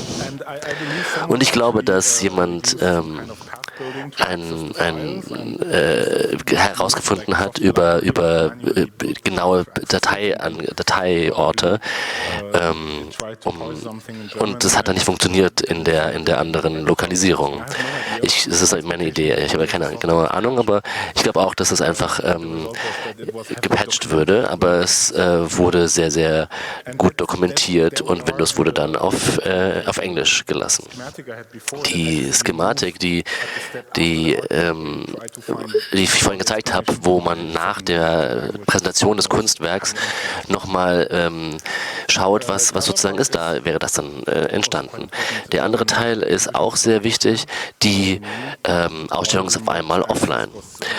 B: Und ich glaube, dass jemand ähm, ein, ein, äh, herausgefunden hat über, über äh, genaue Datei an, Dateiorte ähm, um, und das hat dann nicht funktioniert in der, in der anderen Lokalisierung. Ich, das ist meine Idee. Ich habe keine genaue Ahnung, aber ich glaube auch, dass es einfach ähm, gepatcht würde, aber es äh, wurde sehr, sehr gut dokumentiert und Windows wurde dann auf, äh, auf Englisch gelassen. Die Schematik, die, die, ähm, die ich vorhin gezeigt habe, wo man nach der Präsentation des Kunstwerks nochmal ähm, schaut, was, was sozusagen ist, da wäre das dann äh, entstanden. Der andere Teil ist auch sehr wichtig, die ähm, Ausstellung ist auf einmal offline.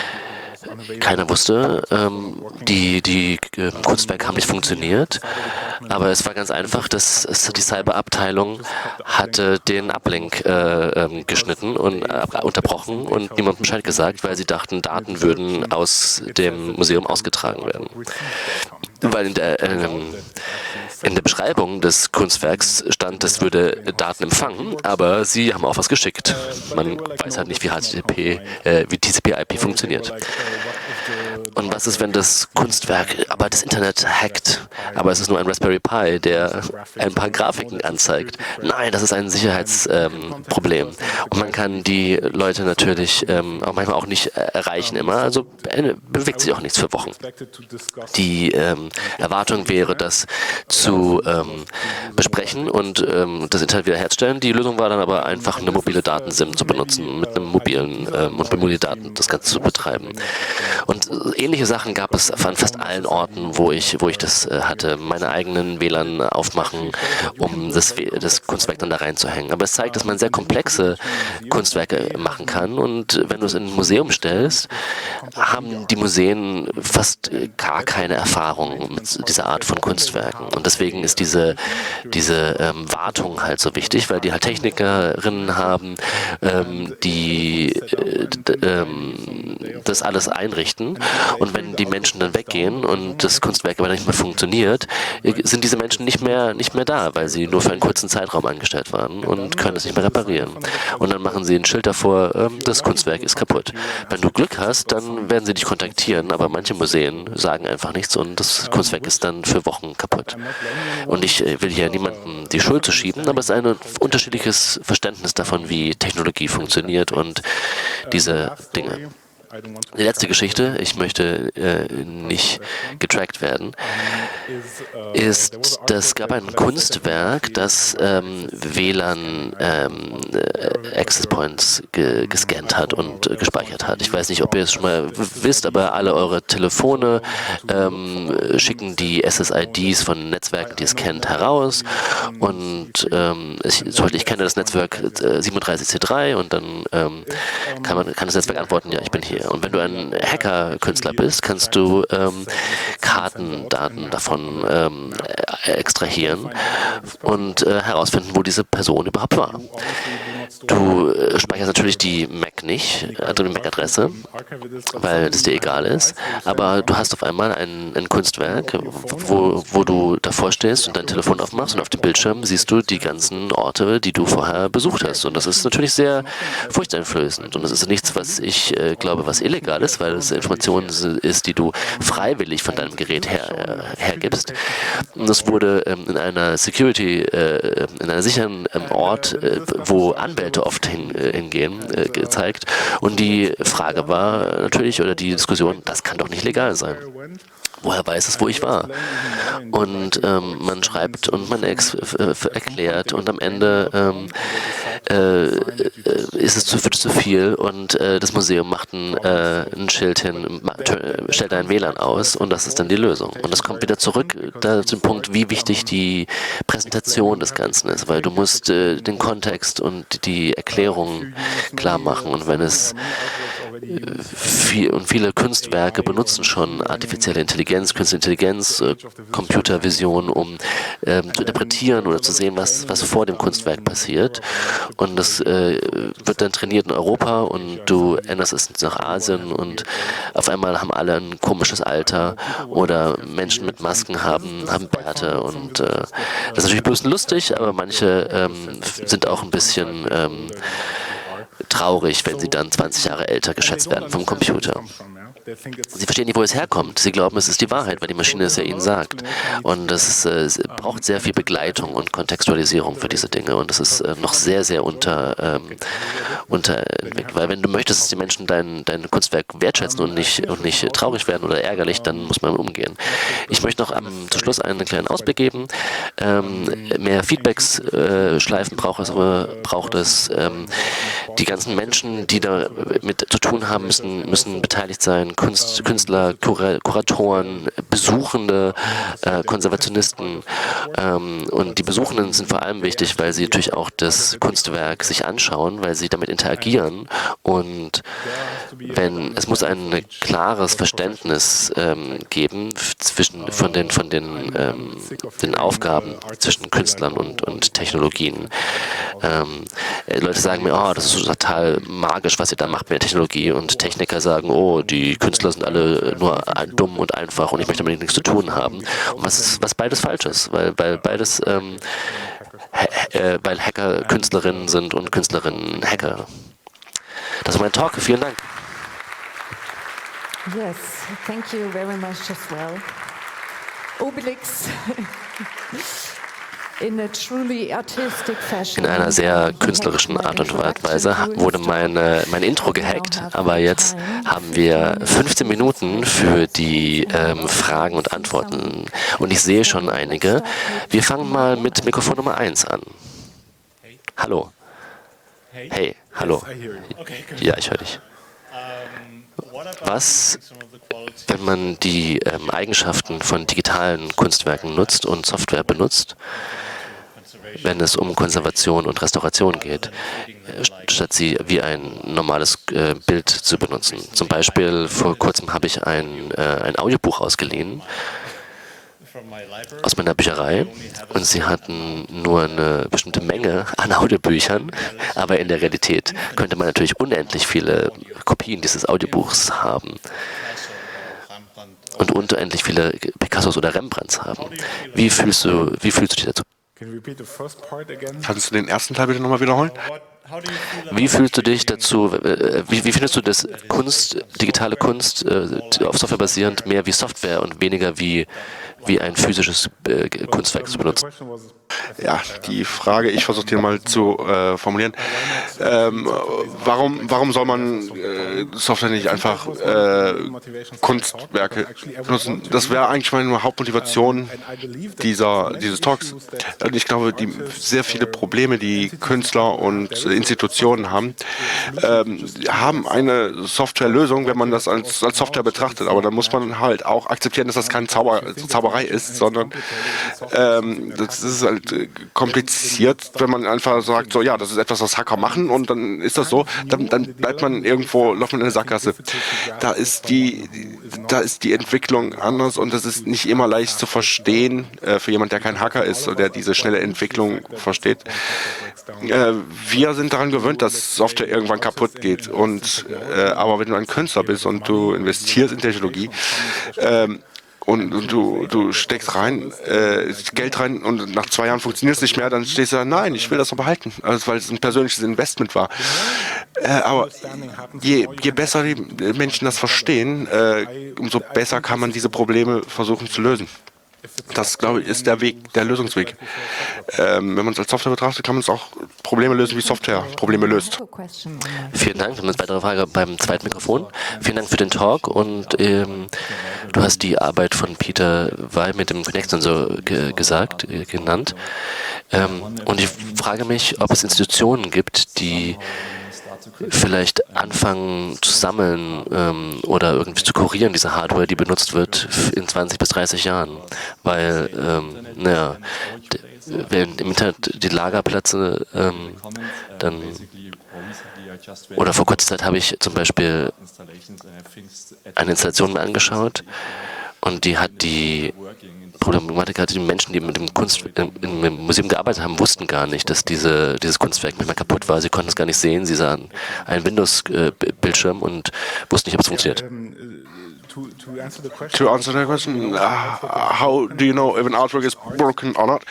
B: Keiner wusste, ähm, die, die äh, Kunstwerke haben nicht funktioniert, aber es war ganz einfach, dass es, die Cyberabteilung hatte den Uplink äh, ähm, geschnitten und äh, unterbrochen und niemandem Bescheid gesagt, weil sie dachten, Daten würden aus dem Museum ausgetragen werden. Weil in der, ähm, in der Beschreibung des Kunstwerks stand, es würde Daten empfangen, aber sie haben auch was geschickt. Man weiß halt nicht, wie H T T P, äh, wie T C P I P funktioniert. Und was ist, wenn das Kunstwerk aber das Internet hackt, aber es ist nur ein Raspberry Pi, der ein paar Grafiken anzeigt? Nein, das ist ein Sicherheitsproblem. Ähm, und man kann die Leute natürlich ähm, auch manchmal auch nicht erreichen immer, also äh, bewegt sich auch nichts für Wochen. Die ähm, Erwartung wäre, das zu ähm, besprechen und ähm, das Internet wiederherstellen. Die Lösung war dann aber einfach eine mobile Datensim zu benutzen, mit einem mobilen ähm, und mobile Daten das Ganze zu betreiben. Und ähnliche Sachen gab es an fast allen Orten, wo ich, wo ich das äh, hatte. Meine eigenen W L A N aufmachen, um das, das Kunstwerk dann da reinzuhängen. Aber es zeigt, dass man sehr komplexe Kunstwerke machen kann. Und wenn du es in ein Museum stellst, haben die Museen fast gar keine Erfahrung mit dieser Art von Kunstwerken. Und deswegen ist diese, diese ähm, Wartung halt so wichtig, weil die halt Technikerinnen haben, ähm, die äh, ähm, das alles einrichten. Und wenn die Menschen dann weggehen und das Kunstwerk aber nicht mehr funktioniert, sind diese Menschen nicht mehr, nicht mehr da, weil sie nur für einen kurzen Zeitraum angestellt waren und können es nicht mehr reparieren. Und dann machen sie ein Schild davor, ähm, das Kunstwerk ist kaputt. Wenn du Glück hast, dann werden sie dich kontaktieren, aber manche Museen sagen einfach nichts und das Kunstwerk ist dann für Wochen kaputt. Und ich äh, will hier niemandem die Schuld zu schieben, aber es ist ein unterschiedliches Verständnis davon, wie Technologie funktioniert und diese Dinge. Die letzte Geschichte, ich möchte äh, nicht getrackt werden, ist, es gab ein Kunstwerk, das ähm, W L A N ähm, Access Points ge gescannt hat und äh, gespeichert hat. Ich weiß nicht, ob ihr es schon mal wisst, aber alle eure Telefone ähm, schicken die S S I Ds von Netzwerken, die es kennt, heraus. Und ähm, ich, zum Beispiel, ich kenne das Netzwerk äh, siebenunddreißig C drei und dann ähm, kann, man, kann das Netzwerk antworten, ja, ich bin hier. Und wenn du ein Hacker-Künstler bist, kannst du ähm, Kartendaten davon ähm, extrahieren und äh, herausfinden, wo diese Person überhaupt war. Du äh, speicherst natürlich die M A C nicht, also die M A C-Adresse, weil das dir egal ist, aber du hast auf einmal ein, ein Kunstwerk, wo, wo du davor stehst und dein Telefon aufmachst und auf dem Bildschirm siehst du die ganzen Orte, die du vorher besucht hast. Und das ist natürlich sehr furchteinflößend. Und das ist nichts, was ich äh, glaube, was illegal ist, weil es Informationen ist, die du freiwillig von deinem Gerät her, äh, hergibst. Und das wurde ähm, in einer Security, äh, in einer sicheren ähm, Ort, äh, wo Anwälte oft hin, äh, hingehen, äh, gezeigt. Und die Frage war natürlich, oder die Diskussion, das kann doch nicht legal sein. Woher weiß es, wo ich war? Und ähm, man schreibt und man ex äh, erklärt und am Ende ähm, äh, ist es zu, wird es zu viel und äh, das Museum macht ein, äh, ein Schild hin, stellt ein W L A N aus und das ist dann die Lösung. Und das kommt wieder zurück da, zum Punkt, wie wichtig die Präsentation des Ganzen ist, weil du musst äh, den Kontext und die Erklärung klar machen und wenn es viel, und viele Kunstwerke benutzen schon artifizielle Intelligenz, Künstliche Intelligenz, äh, Computervision, um äh, zu interpretieren oder zu sehen, was, was vor dem Kunstwerk passiert. Und das äh, wird dann trainiert in Europa und du änderst es nach Asien und auf einmal haben alle ein komisches Alter oder Menschen mit Masken haben, haben Bärte und äh, das ist natürlich bloß lustig, aber manche ähm, sind auch ein bisschen ähm, traurig, wenn sie dann zwanzig Jahre älter geschätzt werden vom Computer. Sie verstehen nicht, wo es herkommt. Sie glauben, es ist die Wahrheit, weil die Maschine es ja ihnen sagt. Und es, äh, es braucht sehr viel Begleitung und Kontextualisierung für diese Dinge. Und es ist äh, noch sehr, sehr unter, ähm, unterentwickelt. Weil wenn du möchtest, dass die Menschen dein, dein Kunstwerk wertschätzen und nicht, und nicht traurig werden oder ärgerlich, dann muss man umgehen. Ich möchte noch am, zum Schluss einen kleinen Ausblick geben. Ähm, mehr Feedbacks-Schleifen äh, braucht es. Braucht es ähm, die ganzen Menschen, die da mit zu tun haben, müssen, müssen beteiligt sein. Kunst, Künstler, Kur Kuratoren, Besuchende, äh, Konservationisten. Ähm, und die Besuchenden sind vor allem wichtig, weil sie natürlich auch das Kunstwerk sich anschauen, weil sie damit interagieren. Und wenn es muss ein klares Verständnis ähm, geben zwischen von den von den, ähm, den Aufgaben zwischen Künstlern und, und Technologien. Ähm, Leute sagen mir, oh, das ist total magisch, was ihr da macht mit der Technologie. Und Techniker sagen, oh, die Künstler sind alle nur dumm und einfach und ich möchte damit nichts zu tun haben. Und was ist, was beides falsch ist, weil, weil beides, ähm, äh, weil Hacker Künstlerinnen sind und Künstlerinnen Hacker. Das war mein Talk. Vielen Dank.
C: Yes, thank you very much as well. Obelix. In
B: einer sehr künstlerischen Art und Weise wurde meine, mein Intro gehackt, aber jetzt haben wir fünfzehn Minuten für die ähm, Fragen und Antworten und ich sehe schon einige. Wir fangen mal mit Mikrofon Nummer eins an. Hallo. Hey, hallo. Ja, ich höre dich. Was, wenn man die ähm, Eigenschaften von digitalen Kunstwerken nutzt und Software benutzt, wenn es um Konservation und Restauration geht, statt sie wie ein normales äh, Bild zu benutzen? Zum Beispiel vor kurzem habe ich ein, äh, ein Audiobuch ausgeliehen aus meiner Bücherei und sie hatten nur eine bestimmte Menge an Audiobüchern, aber in der Realität könnte man natürlich unendlich viele Kopien dieses Audiobuchs haben und unendlich viele Picassos oder Rembrandts haben. Wie fühlst du, wie fühlst du dich dazu?
A: Kannst du den ersten Teil bitte nochmal wiederholen?
B: Wie fühlst du dich dazu, wie, wie findest du das Kunst, digitale Kunst, äh, auf Software basierend, mehr wie Software und weniger wie, wie ein physisches äh, Kunstwerk zu benutzen?
A: Ja, die Frage, ich versuche die mal zu äh, formulieren. Ähm, warum, warum soll man äh, Software nicht einfach äh, Kunstwerke benutzen? Das wäre eigentlich meine Hauptmotivation dieser, dieses Talks. Und ich glaube, die sehr viele Probleme, die Künstler und Institutionen haben, ähm, haben eine Softwarelösung, wenn man das als, als Software betrachtet. Aber dann muss man halt auch akzeptieren, dass das keine Zauber, Zauberei ist, sondern ähm, das ist halt kompliziert, wenn man einfach sagt, so ja, das ist etwas, was Hacker machen und dann ist das so, dann, dann bleibt man irgendwo, läuft man in der Sackgasse. Da ist die, da ist die Entwicklung anders und das ist nicht immer leicht zu verstehen äh, für jemand, der kein Hacker ist oder der diese schnelle Entwicklung versteht. Äh, wir sind daran gewöhnt, dass Software irgendwann kaputt geht und äh, aber wenn du ein Künstler bist und du investierst in Technologie, ähm, Und, und du, du steckst rein, äh, Geld rein und nach zwei Jahren funktioniert es nicht mehr, dann stehst du da, nein, ich will das noch behalten, also, weil es ein persönliches Investment war. Äh, aber je, je besser die Menschen das verstehen, äh, umso besser kann man diese Probleme versuchen zu lösen. Das, glaube ich, ist der Weg, der Lösungsweg. Ähm, wenn man es als Software betrachtet, kann man es auch Probleme lösen, wie Software Probleme löst.
B: Vielen Dank. Wir haben eine weitere Frage beim zweiten Mikrofon. Vielen Dank für den Talk und ähm, du hast die Arbeit von Peter Weil mit dem Connect-Sensor ge gesagt, äh, genannt. Ähm, und ich frage mich, ob es Institutionen gibt, die vielleicht anfangen zu sammeln ähm, oder irgendwie zu kurieren, diese Hardware, die benutzt wird in zwanzig bis dreißig Jahren. Weil, ähm, naja, wenn im Internet die Lagerplätze ähm, dann oder vor kurzer Zeit habe ich zum Beispiel eine Installation mir angeschaut und die hat die Problematik hatte, die Menschen, die mit dem Kunst im, im Museum gearbeitet haben, wussten gar nicht, dass diese, dieses Kunstwerk manchmal kaputt war. Sie konnten es gar nicht sehen. Sie sahen einen Windows-Bildschirm und wussten nicht, ob es funktioniert.
A: To answer the question, uh, how do you know if an artwork is broken or not?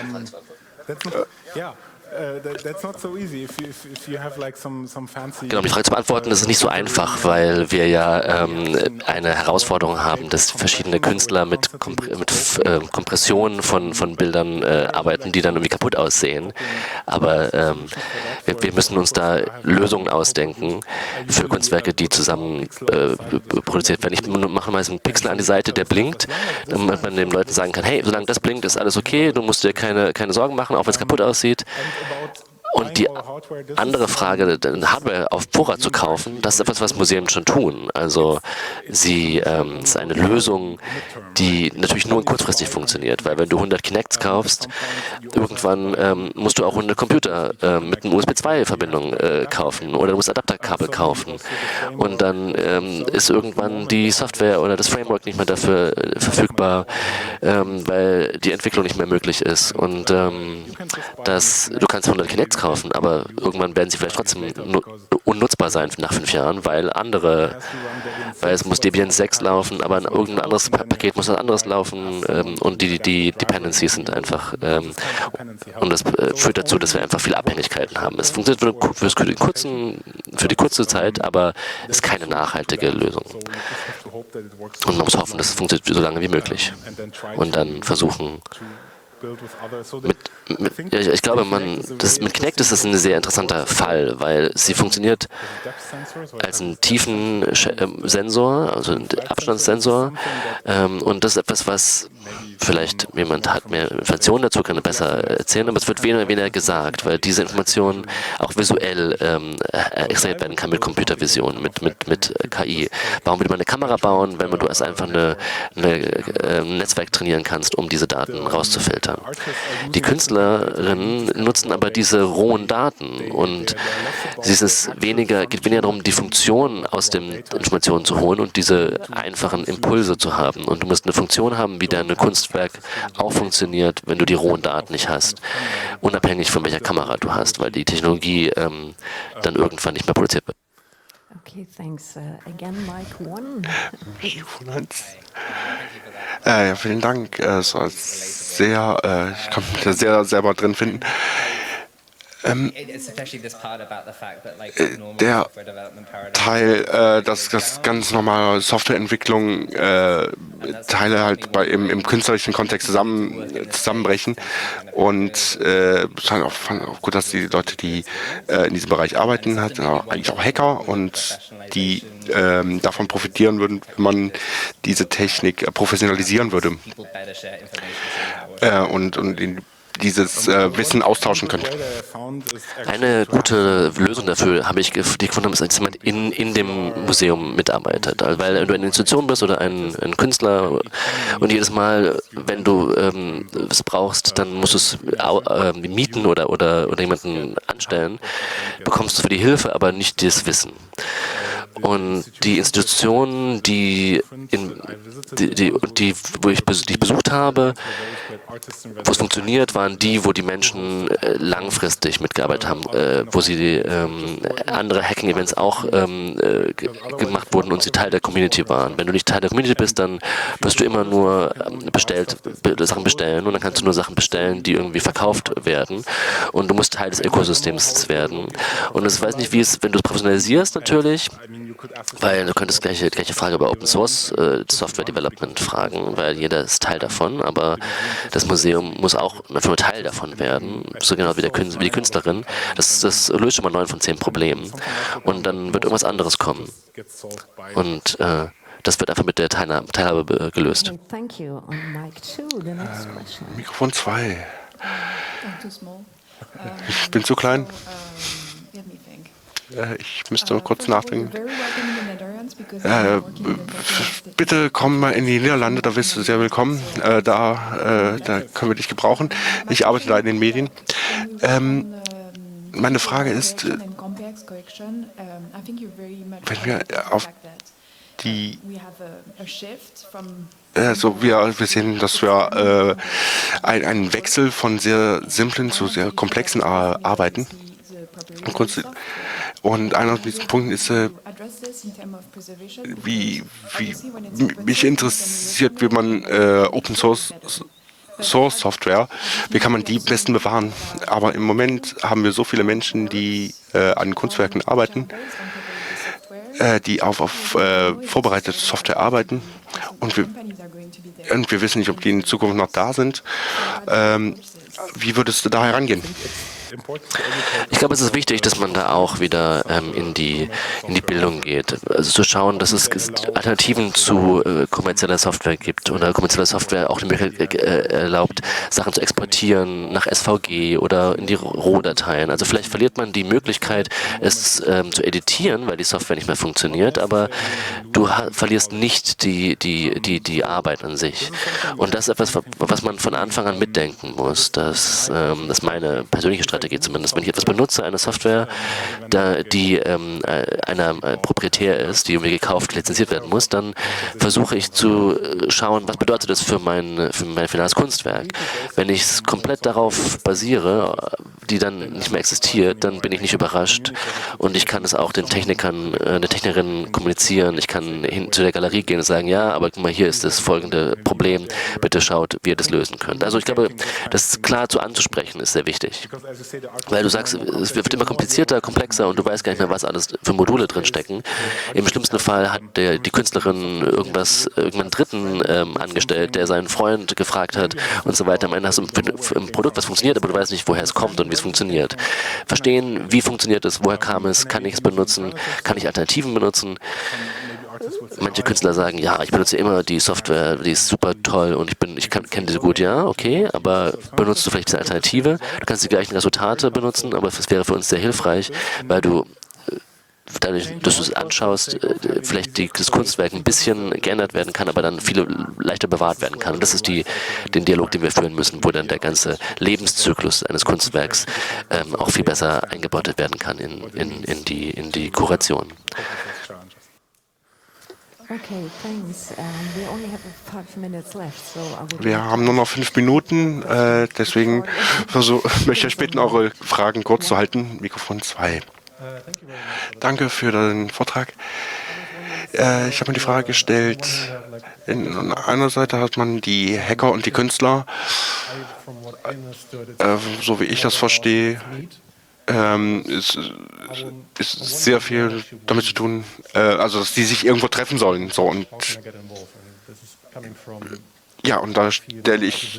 B: Genau, um die Frage zu beantworten, das ist nicht so einfach, weil wir ja ähm, eine Herausforderung haben, dass verschiedene Künstler mit, Kompr mit äh, Kompressionen von, von Bildern äh, arbeiten, die dann irgendwie kaputt aussehen. Aber ähm, wir, wir müssen uns da Lösungen ausdenken für Kunstwerke, die zusammen äh, produziert werden. Ich mache mal so einen Pixel an die Seite, der blinkt, damit man den Leuten sagen kann, hey, solange das blinkt, ist alles okay, du musst dir keine, keine Sorgen machen, auch wenn es kaputt aussieht. Und die andere Frage, Hardware auf Vorrat zu kaufen, das ist etwas, was Museen schon tun. Also sie ähm, es ist eine Lösung, die natürlich nur kurzfristig funktioniert, weil wenn du hundert Kinects kaufst, irgendwann ähm, musst du auch hundert Computer äh, mit einer U S B zwei Verbindung äh, kaufen oder du musst Adapterkabel kaufen. Und dann ähm, ist irgendwann die Software oder das Framework nicht mehr dafür äh, verfügbar, ähm, weil die Entwicklung nicht mehr möglich ist. Und ähm, das, du kannst hundert Kinects kaufen, aber irgendwann werden sie vielleicht trotzdem unnutzbar sein nach fünf Jahren, weil andere, weil es muss Debian sechs laufen, aber irgendein anderes Paket muss ein anderes laufen ähm, und die, die Dependencies sind einfach, ähm, und das äh, führt dazu, dass wir einfach viele Abhängigkeiten haben. Es funktioniert für, für, die, kurzen, für die kurze Zeit, aber ist keine nachhaltige Lösung. Und man muss hoffen, dass es funktioniert so lange wie möglich. Und dann versuchen, Mit, mit, ich glaube, man, das, mit Kinect ist das ein sehr interessanter Fall, weil sie funktioniert als ein tiefen Sensor, also ein Abstandssensor, ähm, und das ist etwas, was vielleicht jemand hat mehr Informationen dazu, kann besser erzählen, aber es wird weniger und weniger gesagt, weil diese Information auch visuell ähm, extrahiert werden kann mit Computervision, mit, mit, mit K I. Warum würde man eine Kamera bauen, wenn man du erst einfach eine, eine, äh, ein Netzwerk trainieren kannst, um diese Daten rauszufiltern? Die Künstlerinnen nutzen aber diese rohen Daten und es ist weniger, geht weniger darum, die Funktion aus den Informationen zu holen und diese einfachen Impulse zu haben. Und du musst eine Funktion haben, wie dein Kunstwerk auch funktioniert, wenn du die rohen Daten nicht hast, unabhängig von welcher Kamera du hast, weil die Technologie ähm, dann irgendwann nicht mehr produziert wird.
C: Okay, thanks. Uh, again, Mike One.
A: Äh, ja, vielen Dank. Äh, es war sehr, äh, ich kann mich da sehr selber drin finden. Ähm, der Teil, äh, dass das ganz normale Softwareentwicklung äh, Teile halt bei, im, im künstlerischen Kontext zusammen, zusammenbrechen und äh, fand auch, fand auch gut, dass die Leute, die äh, in diesem Bereich arbeiten, halt, sind auch eigentlich auch Hacker und die ähm, davon profitieren würden, wenn man diese Technik äh, professionalisieren würde äh, und, und in dieses äh, Wissen austauschen könnte.
B: Eine gute Lösung dafür habe ich gef die gefunden, ist, dass jemand in, in dem Museum mitarbeitet. Also, weil du eine Institution bist oder ein, ein Künstler und jedes Mal, wenn du ähm, es brauchst, dann musst du es äh, mieten oder, oder, oder jemanden anstellen, bekommst du für die Hilfe, aber nicht das Wissen. Und die Institutionen, die, in, die, die, die, wo ich, die ich besucht habe, wo es funktioniert, waren die, wo die Menschen äh, langfristig mitgearbeitet haben, äh, wo sie ähm, andere Hacking-Events auch ähm, äh, gemacht wurden und sie Teil der Community waren. Wenn du nicht Teil der Community bist, dann wirst du immer nur bestellt, be Sachen bestellen und dann kannst du nur Sachen bestellen, die irgendwie verkauft werden und du musst Teil des Ökosystems werden. Und ich weiß nicht, wie es, wenn du es professionalisierst natürlich, weil du könntest gleiche, gleiche Frage über Open Source äh, Software Development fragen, weil jeder ist Teil davon, aber das Museum muss auch nur Teil davon werden, so genau wie, der Künstler, wie die Künstlerin. Das, das löst schon mal neun von zehn Problemen. Und dann wird irgendwas anderes kommen. Und äh, das wird einfach mit der Teilhabe, Teilhabe gelöst.
C: Thank you. On mic two, the next
A: Ähm,
C: question.
A: Mikrofon zwei. Ich bin zu klein. Äh, ich müsste nur kurz nachdenken. Äh, bitte komm mal in die Niederlande, da bist du sehr willkommen. Äh, da, äh, da können wir dich gebrauchen. Ich arbeite da in den Medien. Ähm, meine Frage ist, äh, wenn wir auf die Also wir, wir sehen, dass wir äh, ein, einen Wechsel von sehr simplen zu sehr komplexen äh, Arbeiten. Und einer von diesen Punkten ist, äh, wie, wie mich interessiert, wie man äh, Open Source Source Software, wie kann man die am besten bewahren? Aber im Moment haben wir so viele Menschen, die äh, an Kunstwerken arbeiten, äh, die auf, auf äh, vorbereitete Software arbeiten. Und wir, und wir wissen nicht, ob die in Zukunft noch da sind. Ähm, wie würdest du da herangehen?
B: Ich glaube, es ist wichtig, dass man da auch wieder ähm, in die in die Bildung geht. Also zu schauen, dass es Alternativen zu äh, kommerzieller Software gibt oder kommerzielle Software auch die Möglichkeit äh, erlaubt, Sachen zu exportieren nach S V G oder in die Rohdateien. Also vielleicht verliert man die Möglichkeit, es ähm, zu editieren, weil die Software nicht mehr funktioniert, aber du verlierst nicht die die die die Arbeit an sich. Und das ist etwas, was man von Anfang an mitdenken muss. Das, ähm, das ist meine persönliche Strategie. Zumindest, wenn ich etwas benutze, eine Software, da, die ähm, einer äh, proprietär ist, die irgendwie gekauft, lizenziert werden muss, dann versuche ich zu schauen, was bedeutet das für mein, für mein finales Kunstwerk. Wenn ich es komplett darauf basiere, die dann nicht mehr existiert, dann bin ich nicht überrascht und ich kann es auch den Technikern, äh, der Technikerin kommunizieren. Ich kann hin zu der Galerie gehen und sagen, ja, aber guck mal, hier ist das folgende Problem, bitte schaut, wie ihr das lösen könnt. Also ich glaube, das klar zu anzusprechen ist sehr wichtig. Weil du sagst, es wird immer komplizierter, komplexer und du weißt gar nicht mehr, was alles für Module drin stecken. Im schlimmsten Fall hat der, die Künstlerin irgendwas, irgendeinen Dritten ähm, angestellt, der seinen Freund gefragt hat und so weiter. Am Ende hast du ein Produkt, was funktioniert, aber du weißt nicht, woher es kommt und wie es funktioniert. Verstehen, wie funktioniert es, woher kam es, kann ich es benutzen, kann ich Alternativen benutzen? Manche Künstler sagen, ja, ich benutze immer die Software, die ist super toll und ich bin, ich kenne diese gut, ja, okay, aber benutzt du vielleicht eine Alternative? Du kannst die gleichen Resultate benutzen, aber es wäre für uns sehr hilfreich, weil du dadurch, dass du es anschaust, vielleicht die, das Kunstwerk ein bisschen geändert werden kann, aber dann viel leichter bewahrt werden kann. Und das ist die, den Dialog, den wir führen müssen, wo dann der ganze Lebenszyklus eines Kunstwerks ähm, auch viel besser eingebettet werden kann in, in, in, die, in die Kuration.
A: Wir haben nur noch fünf Minuten, äh, deswegen versuch, möchte ich bitten, eure Fragen kurz zu halten. Mikrofon zwei. Danke für den Vortrag. Äh, ich habe mir die Frage gestellt, in, an einer Seite hat man die Hacker und die Künstler, äh, so wie ich das verstehe, ähm, ist, ist sehr viel damit zu tun, äh, also dass die sich irgendwo treffen sollen. So, und ja, und da stelle ich,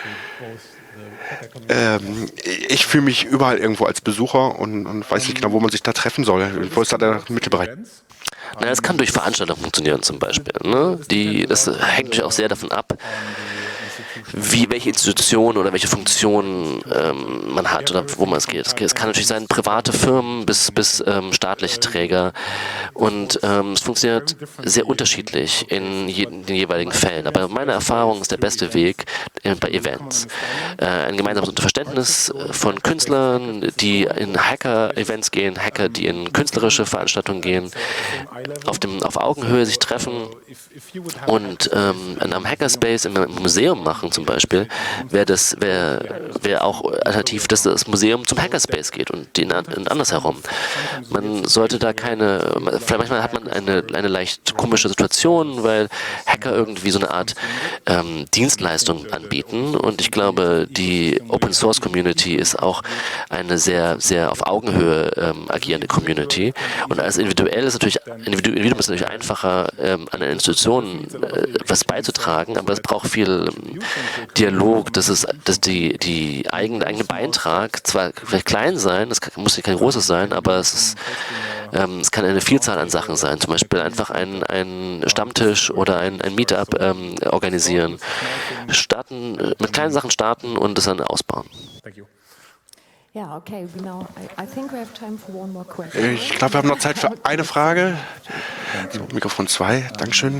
A: ähm, ich fühle mich überall irgendwo als Besucher und, und weiß nicht genau, wo man sich da treffen soll. Wo ist da der Mittelbereich?
B: Na, es kann durch Veranstaltungen funktionieren zum Beispiel. Ne? Die, das hängt natürlich auch sehr davon ab, wie, welche Institution oder welche Funktion ähm, man hat oder wo man es geht. Es kann natürlich sein, private Firmen bis, bis ähm, staatliche Träger und ähm, es funktioniert sehr unterschiedlich in, je, in den jeweiligen Fällen. Aber meine Erfahrung ist der beste Weg äh, bei Events. Äh, ein gemeinsames Verständnis von Künstlern, die in Hacker-Events gehen, Hacker, die in künstlerische Veranstaltungen gehen, auf, dem, auf Augenhöhe sich treffen und ähm, in einem Hackerspace im Museum machen zum Beispiel, wäre das wäre wär auch alternativ, dass das Museum zum Hackerspace geht und, die, und andersherum. Man sollte da keine, vielleicht manchmal hat man eine, eine leicht komische Situation, weil Hacker irgendwie so eine Art ähm, Dienstleistung anbieten und ich glaube, die Open Source Community ist auch eine sehr, sehr auf Augenhöhe ähm, agierende Community und als individuell ist natürlich, Individuum ist natürlich einfacher, ähm, an eine Institution äh, was beizutragen, aber es braucht viel ähm, Dialog, dass es, dass die, die eigene, eigene Beitrag zwar vielleicht klein sein, das kann, muss nicht kein großes sein, aber es ist, ähm, es kann eine Vielzahl an Sachen sein, zum Beispiel einfach ein, ein Stammtisch oder ein, ein Meetup ähm, organisieren, starten, mit kleinen Sachen starten und das dann ausbauen.
C: Yeah, okay. We now, I, I think we have time for one more question.
A: Ich glaube, wir haben noch Zeit für eine Frage. Mikrofon zwei, Dankeschön.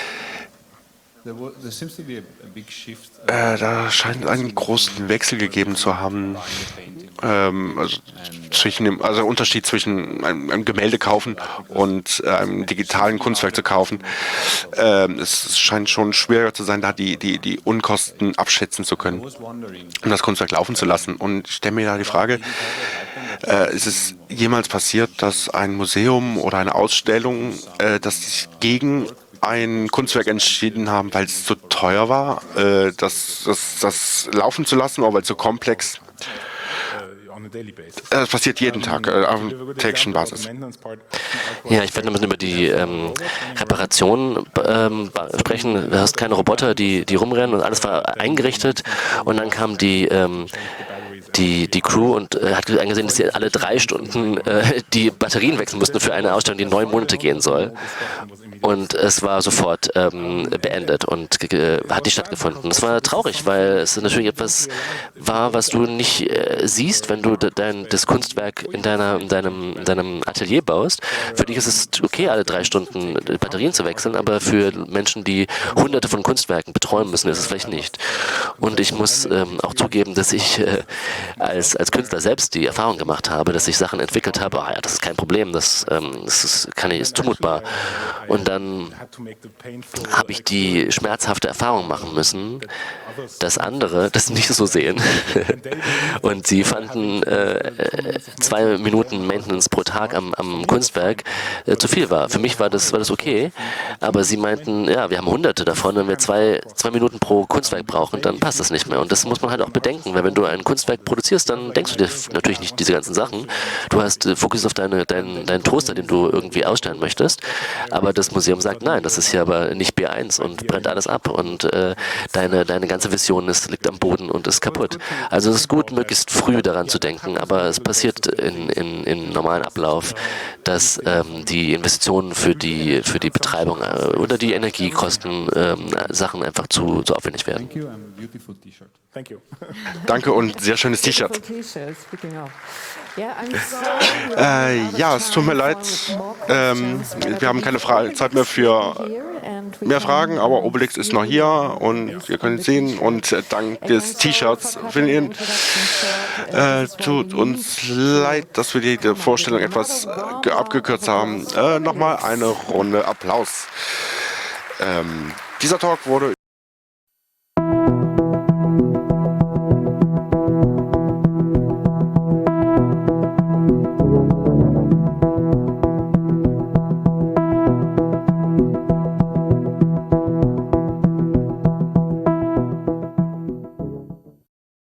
A: Äh, da scheint es einen großen Wechsel gegeben zu haben. Ähm, also, zwischen dem, also Unterschied zwischen einem, einem Gemälde kaufen und äh, einem digitalen Kunstwerk zu kaufen. Ähm, es scheint schon schwieriger zu sein, da die, die, die Unkosten abschätzen zu können, um das Kunstwerk laufen zu lassen. Und ich stelle mir da die Frage, äh, ist es jemals passiert, dass ein Museum oder eine Ausstellung, äh, dass sich gegen ein Kunstwerk entschieden haben, weil es zu teuer war, äh, das, das, das laufen zu lassen, oder weil es so komplex. Das passiert jeden Tag, äh, auf täglichen Basis.
B: Ja, ich werde ein bisschen über die ähm, Reparation ähm, sprechen. Du hast keine Roboter, die, die rumrennen und alles war eingerichtet. Und dann kam die, ähm, die, die Crew und äh, hat eingesehen, dass sie alle drei Stunden äh, die Batterien wechseln mussten für eine Ausstellung, die neun Monate gehen soll. Und es war sofort ähm, beendet und äh, hat nicht stattgefunden. Es war traurig, weil es natürlich etwas war, was du nicht äh, siehst, wenn du de dein, das Kunstwerk in, deiner, in, deinem, in deinem Atelier baust. Für dich ist es okay, alle drei Stunden Batterien zu wechseln, aber für Menschen, die hunderte von Kunstwerken betreuen müssen, ist es vielleicht nicht. Und ich muss ähm, auch zugeben, dass ich äh, als, als Künstler selbst die Erfahrung gemacht habe, dass ich Sachen entwickelt habe, ah ja, das ist kein Problem, das, ähm, das ist, kann ich, ist zumutbar. Und dann habe ich die schmerzhafte Erfahrung machen müssen, dass andere das nicht so sehen. Und sie fanden äh, zwei Minuten Maintenance pro Tag am, am Kunstwerk äh, zu viel war. Für mich war das, war das okay, aber sie meinten, ja, wir haben hunderte davon, wenn wir zwei, zwei Minuten pro Kunstwerk brauchen, dann passt das nicht mehr. Und das muss man halt auch bedenken, weil wenn du ein Kunstwerk produzierst, dann denkst du dir natürlich nicht diese ganzen Sachen. Du hast äh, Fokus auf deine, deinen, deinen Toaster, den du irgendwie ausstellen möchtest, aber das Museum sagt, nein, das ist hier aber nicht B eins und brennt alles ab und äh, deine, deine ganze Vision ist, liegt am Boden und ist kaputt. Also es ist gut, möglichst früh daran zu denken, aber es passiert in, in, in normalen Ablauf, dass ähm, die Investitionen für die, für die Betreibung äh, oder die Energiekosten ähm, Sachen einfach zu, zu aufwendig werden.
A: Danke und sehr schönes T-Shirt. Äh, ja, es tut mir leid. Ähm, wir haben keine Fra Zeit mehr für mehr Fragen, aber Obelix ist noch hier und ihr könnt ihn sehen. Und äh, dank des T-Shirts finden äh, tut uns leid, dass wir die, die Vorstellung etwas äh, abgekürzt haben. Äh, Nochmal eine Runde Applaus. Ähm, dieser Talk wurde